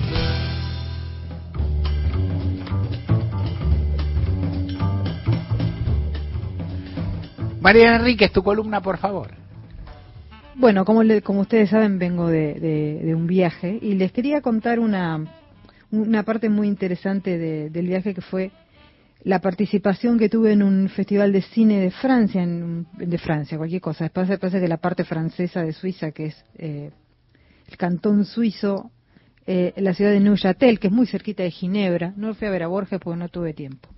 María Enríquez, tu columna, por favor. Bueno, como ustedes saben, vengo de un viaje y les quería contar una parte muy interesante del viaje, que fue la participación que tuve en un festival de cine de Francia, cualquier cosa. Después pasa que la parte francesa de Suiza, que es el cantón suizo, la ciudad de Neuchâtel, que es muy cerquita de Ginebra. No fui a ver a Borges porque no tuve tiempo.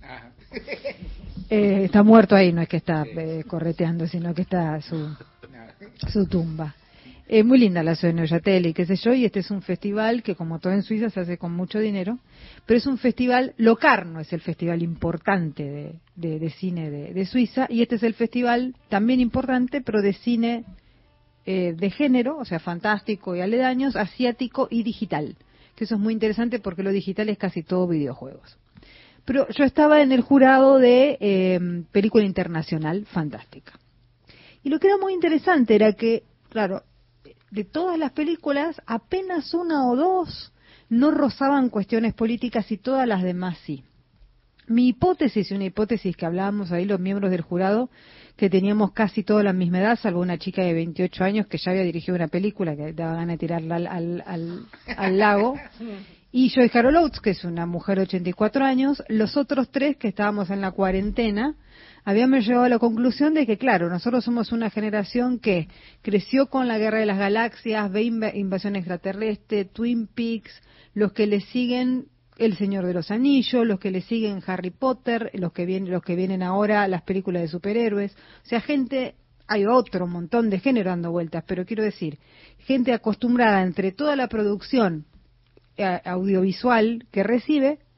Está muerto ahí, no es que está correteando, sino que está su tumba. Muy linda la ciudad de Neuchâtel y qué sé yo, y este es un festival que, como todo en Suiza, se hace con mucho dinero, pero es un festival Locarno, es el festival importante de cine de Suiza, y este es el festival también importante, pero de cine de género, o sea, fantástico y aledaños, asiático y digital, que eso es muy interesante porque lo digital es casi todo videojuegos. Pero yo estaba en el jurado de película internacional fantástica. Y lo que era muy interesante era que, claro, de todas las películas, apenas una o dos no rozaban cuestiones políticas y todas las demás sí. Mi hipótesis, una hipótesis que hablábamos ahí los miembros del jurado, que teníamos casi toda la misma edad, salvo una chica de 28 años que ya había dirigido una película que daba ganas de tirarla al lago, y Joy Carol Oates, que es una mujer de 84 años. Los otros tres, que estábamos en la cuarentena, habíamos llegado a la conclusión de que, claro, nosotros somos una generación que creció con la Guerra de las Galaxias, ve Invasión Extraterrestre, Twin Peaks, los que le siguen El Señor de los Anillos, los que le siguen Harry Potter, los que vienen ahora las películas de superhéroes. O sea, hay otro montón de género dando vueltas, pero quiero decir, gente acostumbrada entre toda la producción audiovisual que recibe,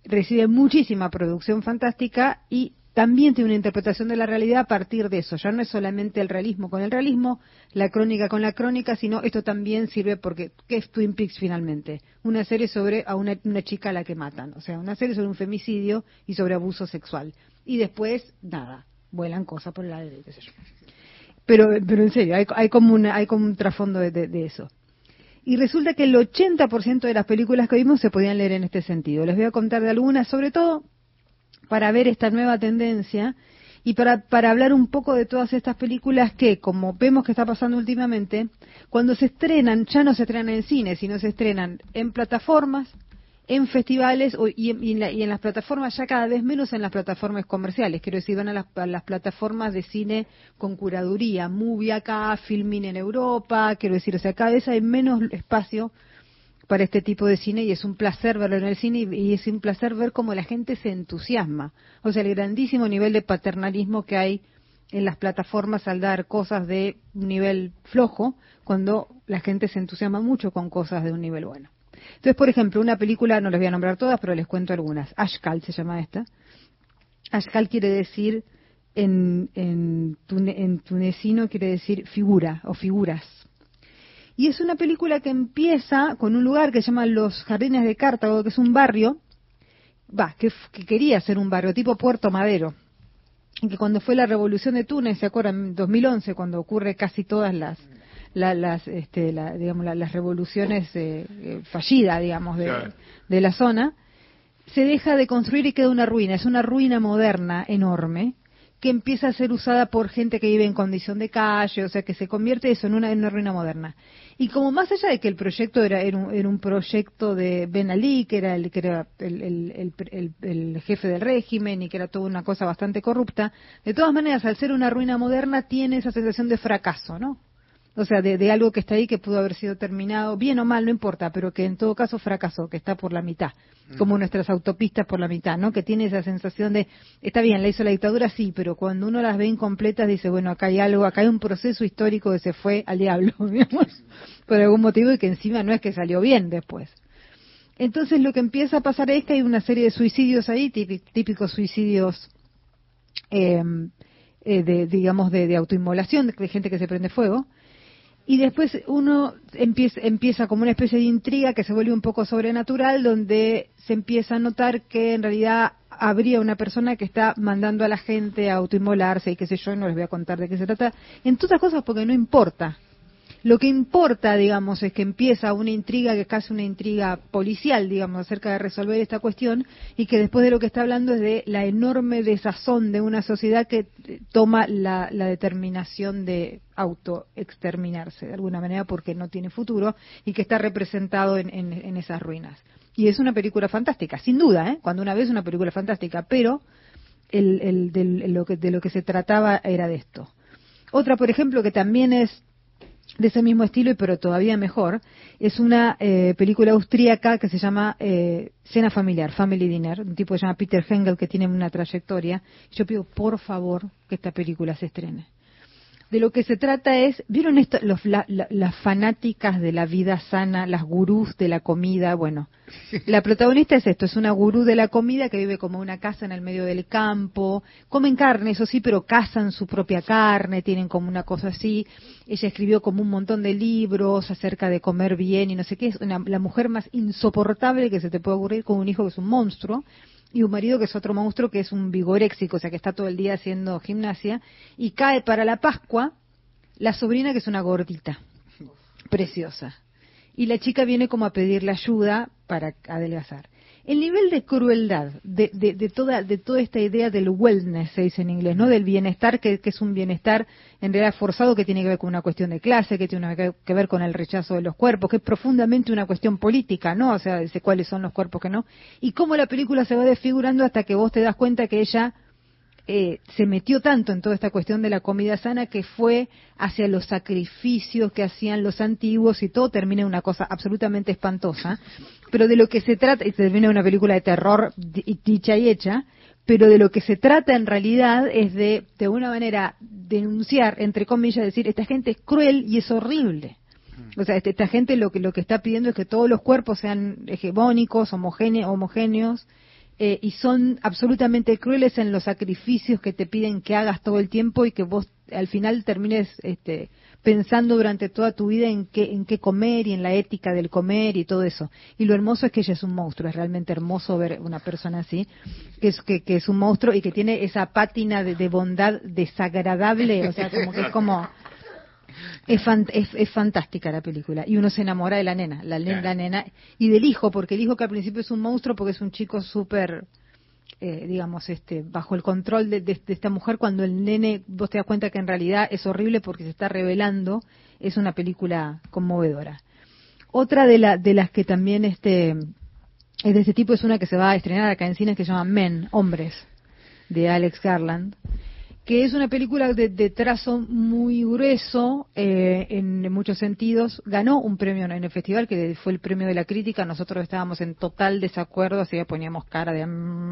recibe muchísima producción fantástica y también tiene una interpretación de la realidad a partir de eso. Ya no es solamente el realismo con el realismo, la crónica con la crónica, sino esto también sirve porque, ¿qué es Twin Peaks finalmente? Una serie sobre a una chica a la que matan, o sea, una serie sobre un femicidio y sobre abuso sexual. Y después, nada, vuelan cosas por el aire, qué sé yo. Pero en serio, hay como un trasfondo de eso. Y resulta que el 80% de las películas que vimos se podían leer en este sentido. Les voy a contar de algunas, sobre todo para ver esta nueva tendencia y para hablar un poco de todas estas películas que, como vemos que está pasando últimamente, cuando se estrenan, ya no se estrenan en cine, sino se estrenan en plataformas, en festivales y en las plataformas, ya cada vez menos en las plataformas comerciales. Quiero decir, van a las plataformas de cine con curaduría, Movie acá, Filmin en Europa, quiero decir, o sea, cada vez hay menos espacio para este tipo de cine y es un placer verlo en el cine y es un placer ver cómo la gente se entusiasma. O sea, el grandísimo nivel de paternalismo que hay en las plataformas al dar cosas de un nivel flojo, cuando la gente se entusiasma mucho con cosas de un nivel bueno. Entonces, por ejemplo, una película, no les voy a nombrar todas, pero les cuento algunas. Ashkal se llama esta. Ashkal quiere decir, en tunecino quiere decir figura o figuras. Y es una película que empieza con un lugar que se llama Los Jardines de Cartago, que es un barrio, que quería ser un barrio tipo Puerto Madero. Y que cuando fue la revolución de Túnez, ¿se acuerdan? En 2011, cuando ocurre casi todas las revoluciones fallidas, digamos, de la zona, se deja de construir y queda una ruina. Es una ruina moderna enorme que empieza a ser usada por gente que vive en condición de calle, o sea, que se convierte eso en una ruina moderna. Y como más allá de que el proyecto era un proyecto de Ben Ali, que era el jefe del régimen y que era toda una cosa bastante corrupta, de todas maneras, al ser una ruina moderna, tiene esa sensación de fracaso, ¿no? O sea, de algo que está ahí que pudo haber sido terminado, bien o mal, no importa, pero que en todo caso fracasó, que está por la mitad, como nuestras autopistas por la mitad, ¿no? Que tiene esa sensación de, está bien, la hizo la dictadura, sí, pero cuando uno las ve incompletas dice, bueno, acá hay algo, acá hay un proceso histórico que se fue al diablo, digamos, por algún motivo y que encima no es que salió bien después. Entonces lo que empieza a pasar es que hay una serie de suicidios ahí, típicos suicidios, de autoinmolación, de gente que se prende fuego. Y después uno empieza como una especie de intriga que se vuelve un poco sobrenatural, donde se empieza a notar que en realidad habría una persona que está mandando a la gente a autoinmolarse y qué sé yo, no les voy a contar de qué se trata, entre otras cosas porque no importa. Lo que importa, digamos, es que empieza una intriga que es casi una intriga policial, digamos, acerca de resolver esta cuestión, y que después de lo que está hablando es de la enorme desazón de una sociedad que toma la determinación de autoexterminarse de alguna manera porque no tiene futuro y que está representado en esas ruinas. Y es una película fantástica, sin duda, cuando una vez una película fantástica, pero de lo que se trataba era de esto. Otra, por ejemplo, que también es de ese mismo estilo, pero todavía mejor, es una película austríaca que se llama Cena Familiar, Family Dinner, un tipo que se llama Peter Hengel, que tiene una trayectoria. Yo pido, por favor, que esta película se estrene. De lo que se trata es, ¿vieron esto? Las fanáticas de la vida sana, las gurús de la comida. Bueno, la protagonista es esto, es una gurú de la comida que vive como una casa en el medio del campo, comen carne, eso sí, pero cazan su propia carne, tienen como una cosa así. Ella escribió como un montón de libros acerca de comer bien y no sé qué, es la mujer más insoportable que se te puede ocurrir, con un hijo que es un monstruo, y un marido que es otro monstruo, que es un vigoréxico, o sea que está todo el día haciendo gimnasia, y cae para la Pascua la sobrina, que es una gordita, preciosa, y la chica viene como a pedirle ayuda para adelgazar. El nivel de crueldad de toda esta idea del wellness, se dice en inglés, ¿no? Del bienestar, que es un bienestar en realidad forzado, que tiene que ver con una cuestión de clase, que tiene que ver con el rechazo de los cuerpos, que es profundamente una cuestión política, ¿no? O sea, dice cuáles son los cuerpos que no. Y cómo la película se va desfigurando hasta que vos te das cuenta que ella se metió tanto en toda esta cuestión de la comida sana que fue hacia los sacrificios que hacían los antiguos, y todo termina en una cosa absolutamente espantosa. Pero de lo que se trata, y termina en una película de terror dicha y hecha, pero de lo que se trata en realidad es de alguna manera denunciar, entre comillas, decir, esta gente es cruel y es horrible. O sea, esta gente lo que está pidiendo es que todos los cuerpos sean hegemónicos, homogéneos, y son absolutamente crueles en los sacrificios que te piden que hagas todo el tiempo y que vos al final termines pensando durante toda tu vida en qué comer y en la ética del comer y todo eso. Y lo hermoso es que ella es un monstruo, es realmente hermoso ver una persona así, que es un monstruo y que tiene esa pátina de bondad desagradable, o sea, como que es como... Es fantástica la película y uno se enamora de la nena, la nena y del hijo, porque el hijo que al principio es un monstruo porque es un chico súper, digamos, bajo el control de esta mujer, cuando el nene, vos te das cuenta que en realidad es horrible porque se está revelando. Es una película conmovedora. Otra de las que también es de este tipo es una que se va a estrenar acá en cines que se llama Men, Hombres, de Alex Garland, que es una película de trazo muy grueso en muchos sentidos. Ganó un premio en el festival, que fue el premio de la crítica. Nosotros estábamos en total desacuerdo, así que poníamos cara de...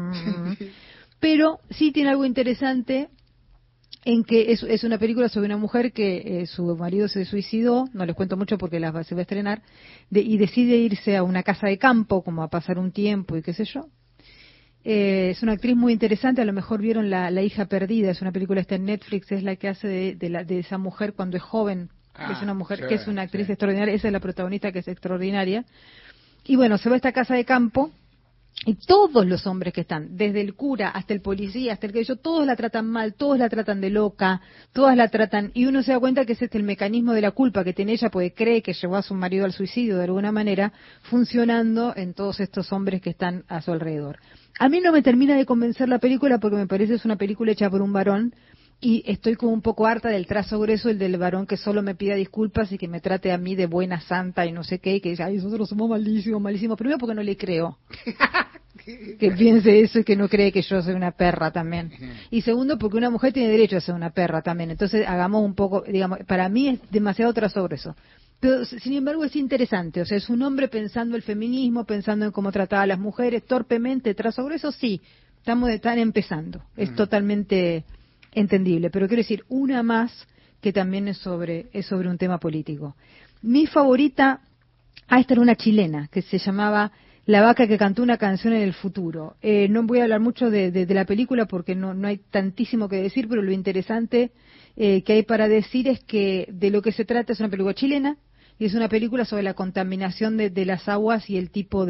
Pero sí tiene algo interesante en que es una película sobre una mujer que su marido se suicidó, no les cuento mucho porque se va a estrenar, y decide irse a una casa de campo, como a pasar un tiempo y qué sé yo. Es una actriz muy interesante, a lo mejor vieron La hija perdida, es una película está en Netflix, es la que hace de esa mujer cuando es joven, que es una mujer, que es una actriz extraordinaria, esa es la protagonista que es extraordinaria. Y bueno, se va a esta casa de campo y todos los hombres que están, desde el cura hasta el policía, hasta el que yo, todos la tratan mal, todos la tratan de loca, todas la tratan, y uno se da cuenta que es el mecanismo de la culpa que tiene ella, porque cree que llevó a su marido al suicidio de alguna manera, funcionando en todos estos hombres que están a su alrededor. A mí no me termina de convencer la película porque me parece es una película hecha por un varón y estoy como un poco harta del trazo grueso, el del varón que solo me pida disculpas y que me trate a mí de buena santa y no sé qué, y que dice, ay, nosotros somos malísimos. Primero porque no le creo que piense eso y que no cree que yo soy una perra también. Y segundo porque una mujer tiene derecho a ser una perra también. Entonces hagamos un poco, digamos, para mí es demasiado trazo grueso. Pero, sin embargo, es interesante. O sea, es un hombre pensando el feminismo, pensando en cómo trataba a las mujeres, torpemente, trazo grueso, sí. Están empezando. Es totalmente entendible. Pero quiero decir, una más que también es sobre un tema político. Mi favorita, esta era una chilena, que se llamaba La vaca que cantó una canción en el futuro. No voy a hablar mucho de la película porque no hay tantísimo que decir, pero lo interesante que hay para decir es que de lo que se trata es una película chilena, y es una película sobre la contaminación de las aguas y el tipo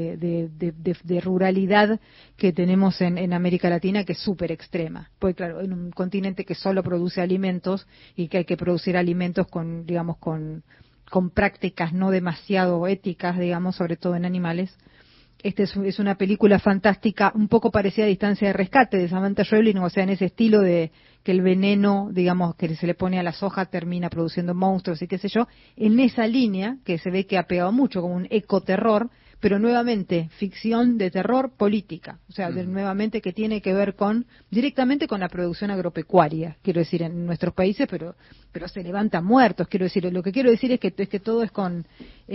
de ruralidad que tenemos en América Latina, que es súper extrema. Porque claro, en un continente que solo produce alimentos y que hay que producir alimentos con prácticas no demasiado éticas, digamos, sobre todo en animales. Es una película fantástica, un poco parecida a Distancia de Rescate, de Samantha Schweblin, o sea, en ese estilo de que el veneno, digamos, que se le pone a la soja termina produciendo monstruos y qué sé yo, en esa línea, que se ve que ha pegado mucho, como un ecoterror, pero nuevamente, ficción de terror política, o sea, nuevamente que tiene que ver directamente con la producción agropecuaria, quiero decir, en nuestros países, pero se levantan muertos, quiero decir, lo que quiero decir es que todo es con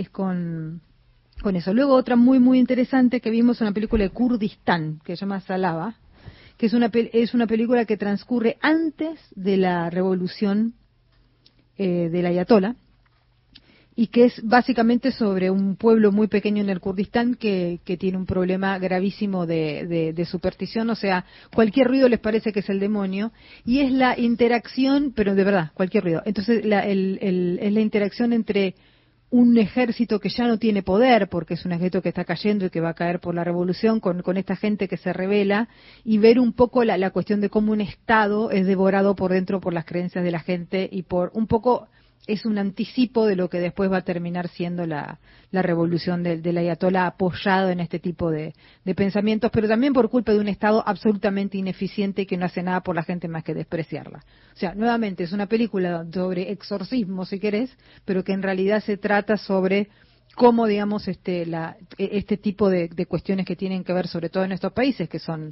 eso. Luego otra muy muy interesante que vimos, una película de Kurdistán que se llama Salava, que es una película que transcurre antes de la revolución del Ayatollah y que es básicamente sobre un pueblo muy pequeño en el Kurdistán que tiene un problema gravísimo de superstición, o sea, cualquier ruido les parece que es el demonio, y es la interacción, pero de verdad, cualquier ruido. Entonces es la interacción entre un ejército que ya no tiene poder, porque es un ejército que está cayendo y que va a caer por la revolución, con esta gente que se rebela, y ver un poco la cuestión de cómo un Estado es devorado por dentro por las creencias de la gente, y por un poco es un anticipo de lo que después va a terminar siendo la revolución del Ayatollah, apoyado en este tipo de pensamientos, pero también por culpa de un Estado absolutamente ineficiente que no hace nada por la gente más que despreciarla. O sea, nuevamente es una película sobre exorcismo, si querés, pero que en realidad se trata sobre cómo, digamos, este tipo de cuestiones que tienen que ver, sobre todo en estos países, que son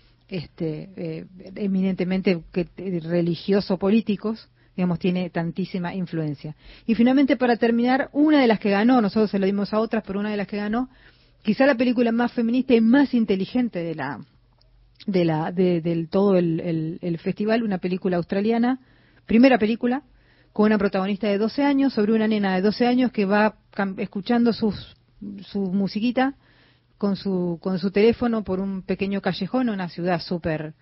eminentemente religioso-políticos, digamos, tiene tantísima influencia. Y finalmente, para terminar, una de las que ganó, nosotros se lo dimos a otras, pero una de las que ganó, quizá la película más feminista y más inteligente del todo el festival, una película australiana, primera película, con una protagonista de 12 años, sobre una nena de 12 años que va escuchando su musiquita, con su teléfono por un pequeño callejón, una ciudad súper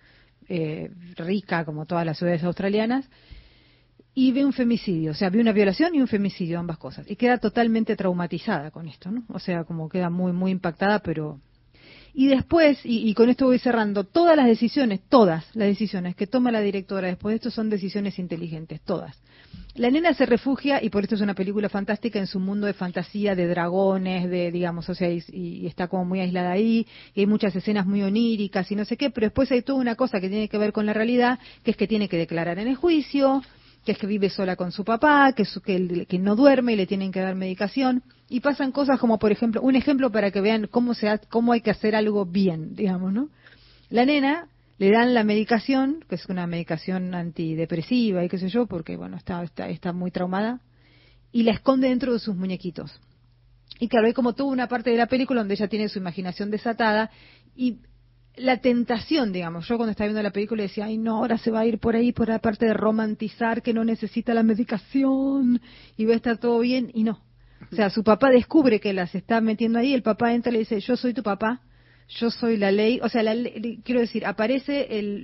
rica como todas las ciudades australianas, y ve un femicidio, o sea, ve una violación y un femicidio, ambas cosas, y queda totalmente traumatizada con esto, ¿no? O sea, como queda muy, muy impactada, pero... Y después, y con esto voy cerrando, todas las decisiones que toma la directora después de esto son decisiones inteligentes, todas. La nena se refugia, y por esto es una película fantástica, en su mundo de fantasía, de dragones, de, digamos, o sea, y está como muy aislada ahí, y hay muchas escenas muy oníricas y no sé qué, pero después hay toda una cosa que tiene que ver con la realidad, que es que tiene que declarar en el juicio, que es que vive sola con su papá, que no duerme y le tienen que dar medicación, y pasan cosas como, por ejemplo, un ejemplo para que vean cómo hay que hacer algo bien, digamos, ¿no? La nena le dan la medicación, que es una medicación antidepresiva y qué sé yo, porque, bueno, está muy traumada, y la esconde dentro de sus muñequitos. Y claro, hay como toda una parte de la película donde ella tiene su imaginación desatada, y la tentación, digamos, yo cuando estaba viendo la película decía, ay no, ahora se va a ir por ahí, por la parte de romantizar que no necesita la medicación y va a estar todo bien, y no. O sea, su papá descubre que las está metiendo ahí, el papá entra y le dice, yo soy tu papá, yo soy la ley, o sea, quiero decir, aparece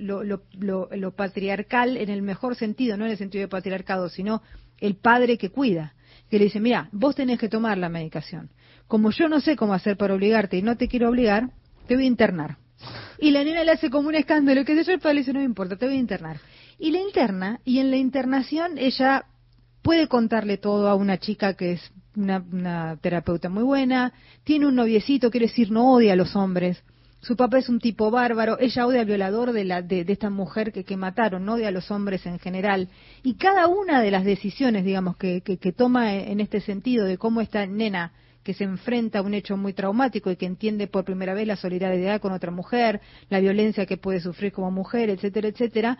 lo patriarcal en el mejor sentido, no en el sentido de patriarcado, sino el padre que cuida, que le dice, mira, vos tenés que tomar la medicación. Como yo no sé cómo hacer para obligarte y no te quiero obligar, te voy a internar. Y la nena le hace como un escándalo, que yo el padre le dice, no me importa, te voy a internar. Y la interna, y en la internación ella puede contarle todo a una chica que es una terapeuta muy buena, tiene un noviecito, quiere decir, no odia a los hombres, su papá es un tipo bárbaro, ella odia al violador de esta mujer que mataron, no odia a los hombres en general, y cada una de las decisiones, digamos, que toma en este sentido de cómo esta nena que se enfrenta a un hecho muy traumático y que entiende por primera vez la solidaridad con otra mujer, la violencia que puede sufrir como mujer, etcétera, etcétera,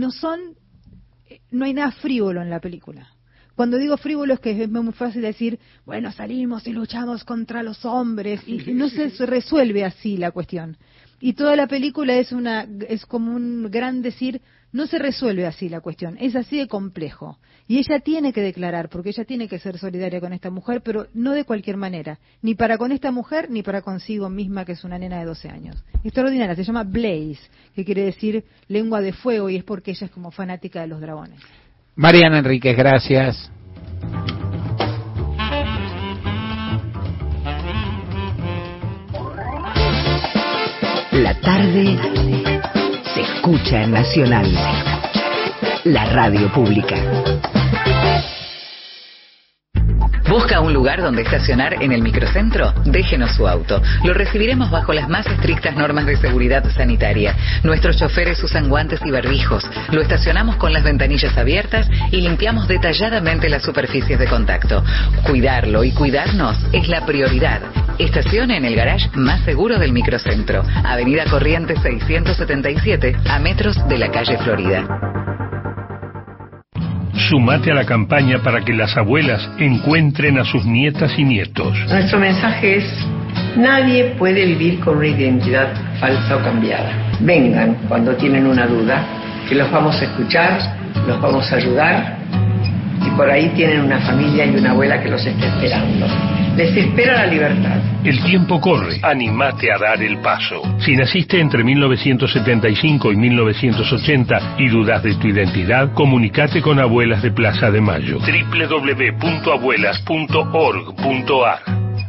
no hay nada frívolo en la película. Cuando digo frívolo es que es muy fácil decir, bueno, salimos y luchamos contra los hombres, y no se resuelve así la cuestión. Y toda la película es como un gran decir, no se resuelve así la cuestión, es así de complejo. Y ella tiene que declarar, porque ella tiene que ser solidaria con esta mujer, pero no de cualquier manera, ni para con esta mujer, ni para consigo misma, que es una nena de 12 años. Extraordinaria, se llama Blaze, que quiere decir lengua de fuego, y es porque ella es como fanática de los dragones. Mariana Enríquez, gracias. La tarde se escucha en Nacional, la radio pública. ¿Busca un lugar donde estacionar en el microcentro? Déjenos su auto. Lo recibiremos bajo las más estrictas normas de seguridad sanitaria. Nuestros choferes usan guantes y barbijos. Lo estacionamos con las ventanillas abiertas y limpiamos detalladamente las superficies de contacto. Cuidarlo y cuidarnos es la prioridad. Estacione en el garage más seguro del microcentro. Avenida Corrientes 677, a metros de la calle Florida. Sumate a la campaña para que las abuelas encuentren a sus nietas y nietos. Nuestro mensaje es: nadie puede vivir con una identidad falsa o cambiada. Vengan cuando tienen una duda, que los vamos a escuchar, los vamos a ayudar, y por ahí tienen una familia y una abuela que los está esperando. Les espera la libertad. El tiempo corre. Animate a dar el paso. Si naciste entre 1975 y 1980 y dudas de tu identidad, comunicate con Abuelas de Plaza de Mayo. www.abuelas.org.ar.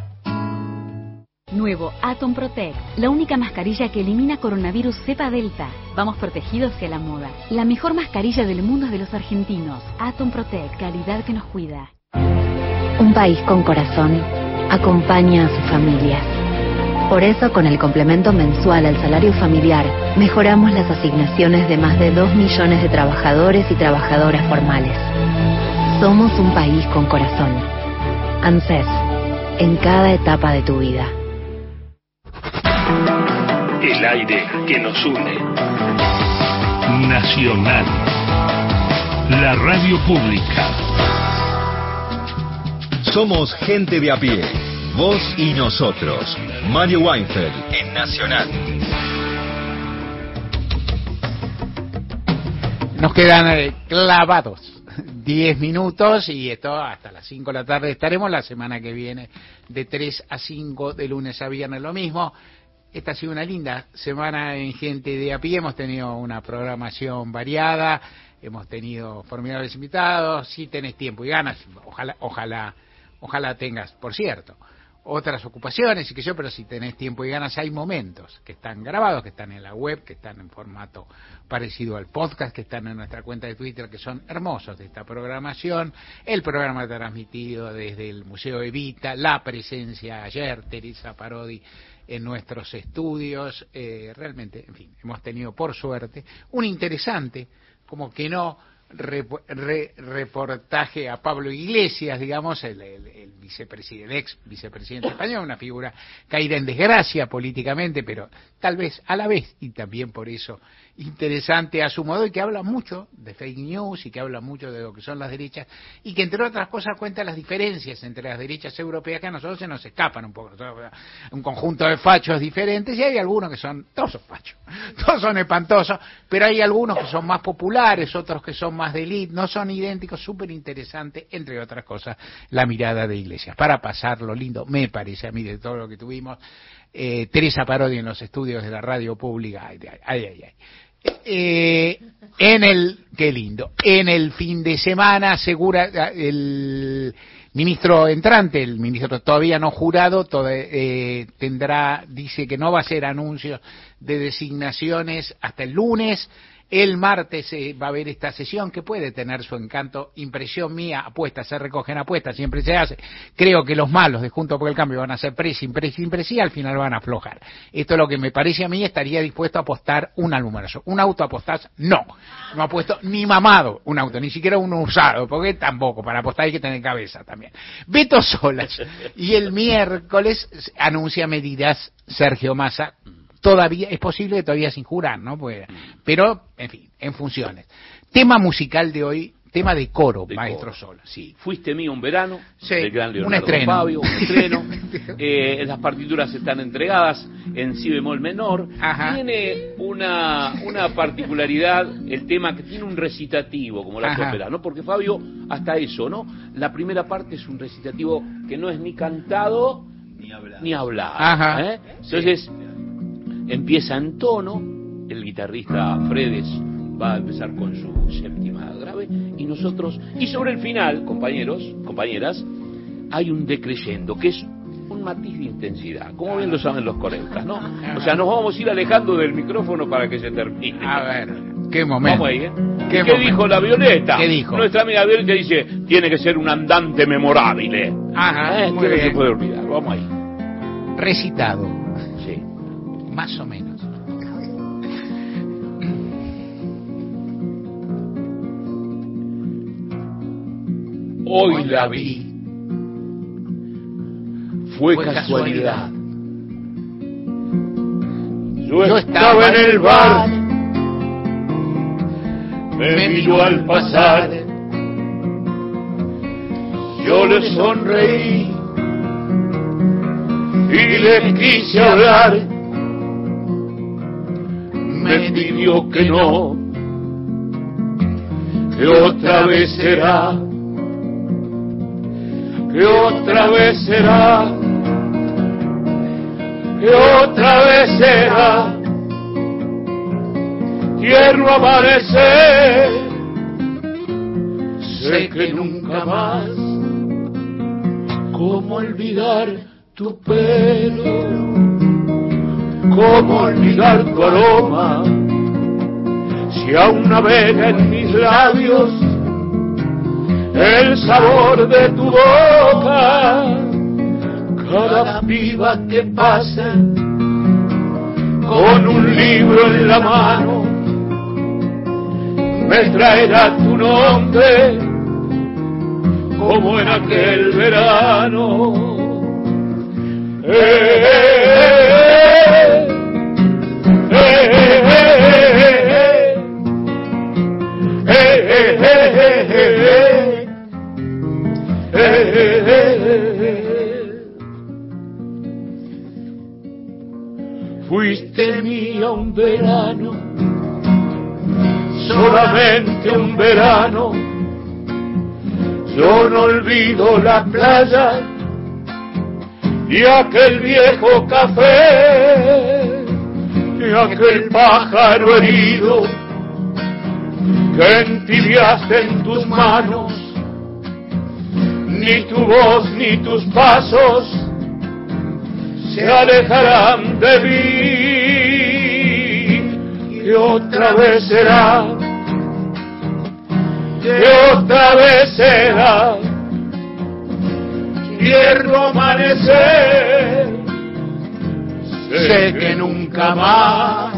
Nuevo Atom Protect, la única mascarilla que elimina coronavirus cepa delta. Vamos protegidos hacia la moda. La mejor mascarilla del mundo es de los argentinos. Atom Protect, calidad que nos cuida. Un país con corazón acompaña a sus familias. Por eso, con el complemento mensual al salario familiar, mejoramos las asignaciones de más de 2 millones de trabajadores y trabajadoras formales. Somos un país con corazón. ANSES, en cada etapa de tu vida. El aire que nos une. Nacional. La radio pública. Somos gente de a pie. Vos y nosotros. Mario Weinfeld en Nacional. Nos quedan clavados 10 minutos y esto hasta las 5 de la tarde estaremos. La semana que viene de 3 a 5, de lunes a viernes lo mismo. Esta ha sido una linda semana en Gente de a Pie. Hemos tenido una programación variada, hemos tenido formidables invitados. Si tenés tiempo y ganas, ojalá tengas, por cierto, otras ocupaciones y que yo, pero si tenés tiempo y ganas, hay momentos que están grabados, que están en la web, que están en formato parecido al podcast, que están en nuestra cuenta de Twitter, que son hermosos de esta programación. El programa transmitido desde el Museo Evita, la presencia ayer, Teresa Parodi en nuestros estudios, realmente, en fin, hemos tenido por suerte un interesante, como que no, reportaje a Pablo Iglesias, digamos, el vicepresidente, el ex vicepresidente español, una figura caída en desgracia políticamente, pero tal vez a la vez, y también por eso interesante a su modo, y que habla mucho de fake news y que habla mucho de lo que son las derechas, y que entre otras cosas cuenta las diferencias entre las derechas europeas que a nosotros se nos escapan un poco. Un conjunto de fachos diferentes, y hay algunos que son, todos son fachos, todos son espantosos, pero hay algunos que son más populares, otros que son más de élite, no son idénticos. Súper interesante, entre otras cosas, la mirada de Iglesias. Para pasarlo lindo, me parece a mí, de todo lo que tuvimos, Teresa Parodi en los estudios de la radio pública, qué lindo, en el fin de semana, asegura el ministro entrante, el ministro todavía no jurado, dice que no va a hacer anuncios de designaciones hasta el lunes. El martes va a haber esta sesión que puede tener su encanto. Impresión mía, apuestas, se recogen apuestas, siempre se hace. Creo que los malos de Juntos por el Cambio van a ser presi, y al final van a aflojar. Esto es lo que me parece a mí. Estaría dispuesto a apostar un alumbrazo. ¿Un auto apostás? No apuesto ni mamado un auto, ni siquiera uno usado, porque tampoco, para apostar hay que tener cabeza también. Beto Solas. Y el miércoles anuncia medidas Sergio Massa. Todavía es posible que todavía sin jurar, ¿no? Pues, pero, en fin, en funciones. Tema musical de hoy, tema de coro, Maestro Sola. Sí, Fuiste mío un verano, sí, del gran Leonardo un estreno. Fabio, un estreno. Las partituras están entregadas en si bemol menor. Ajá. Tiene una particularidad el tema, que tiene un recitativo, como las óperas, ¿no? Porque Fabio, hasta eso, ¿no? La primera parte es un recitativo que no es ni cantado ni hablado. Ajá. Entonces, empieza en tono, el guitarrista Fredes va a empezar con su séptima grave, y sobre el final, compañeras, hay un decreyendo, que es un matiz de intensidad, como bien lo saben los colegas, ¿no? O sea, nos vamos a ir alejando del micrófono para que se termine. A ver, qué momento. Vamos ahí, ¿Qué dijo la Violeta? ¿Qué dijo? Nuestra amiga Violeta dice, tiene que ser un andante memorable. Ajá, muy no bien. se puede olvidar, vamos ahí. Recitado. Sí. Más o menos. Hoy la vi. Fue casualidad. Yo estaba en el bar. Me miró al pasar. Yo le sonreí y le quise hablar. Me pidió que no, que otra vez será, que otra vez será, que otra vez será. Tierno amanecer, sé que nunca más. ¿Cómo olvidar tu pelo? ¿Cómo olvidar tu aroma? Si aún navega en mis labios el sabor de tu boca. Cada piba que pase con un libro en la mano me traerá tu nombre como en aquel verano. Fuiste mía un verano, solamente un verano, Yo no olvido la playa y aquel viejo café y aquel pájaro herido que entibiaste en tus manos. Ni tu voz ni tus pasos se alejarán de mí. Que otra vez será, que otra vez será tierno amanecer. Sé que nunca más.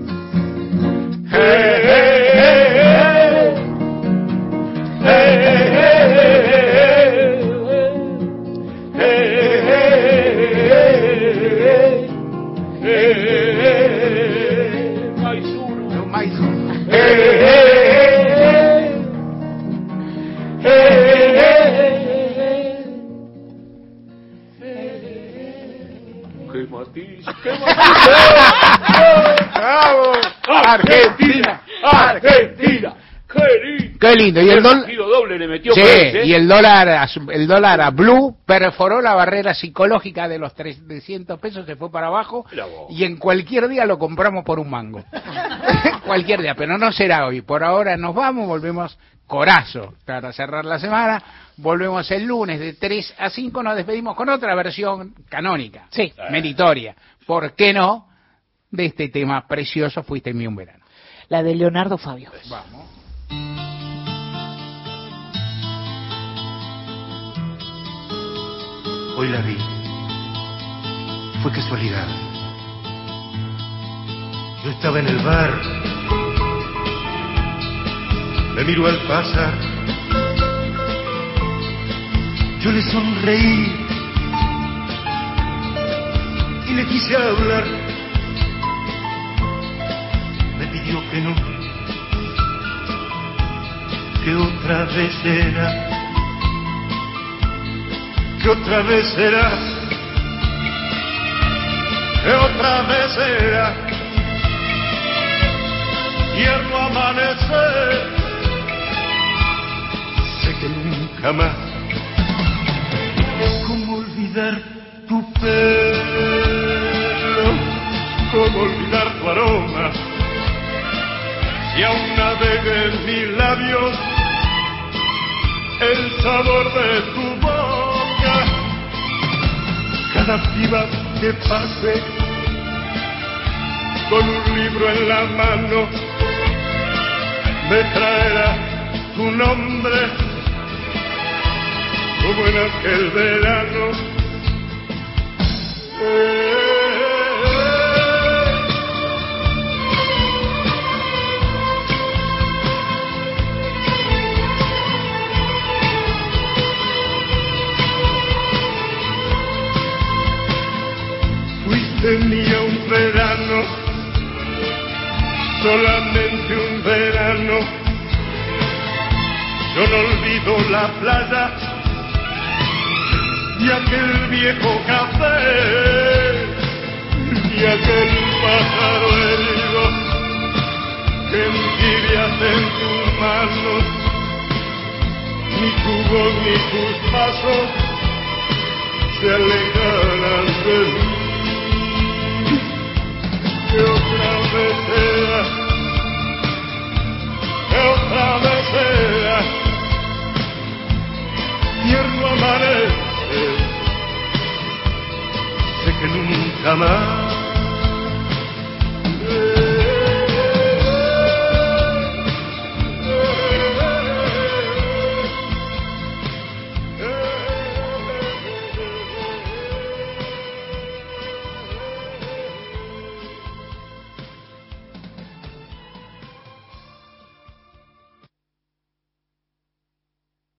¡Bravo! ¡Argentina! ¡Argentina! ¡Qué lindo! Y el dólar, doble le metió, sí, parece, ¿eh? y el dólar a blue perforó la barrera psicológica de los 300 pesos, se fue para abajo y en cualquier día lo compramos por un mango. Cualquier día, pero no será hoy. Por ahora nos vamos, volvemos corazo para cerrar la semana. Volvemos el lunes de 3 a 5, nos despedimos con otra versión canónica, sí, meritoria, ¿por qué no?, de este tema precioso, Fuiste en mí un verano. La de Leonardo Fabio. Vamos. Hoy la vi. Fue casualidad. Yo estaba en el bar. Me miró al pasar. Yo le sonreí y le quise hablar. Me pidió que no, que otra vez era, que otra vez será, que otra vez será tierno amanecer. Sé que nunca más. ¿Cómo olvidar tu pelo? ¿Cómo olvidar tu aroma? Si aún navega en mis labios el sabor de tu boca. Cada piba que pase con un libro en la mano me traerá tu nombre, como en aquel verano. Fuiste mía un verano, solamente un verano. Yo no olvido la playa y aquel viejo café y aquel pájaro herido que entibias en tus manos. Ni tu voz ni tus pasos se alejarán de mí. Que otra vez sea, que otra vez sea tierno amarece. Sé que nunca más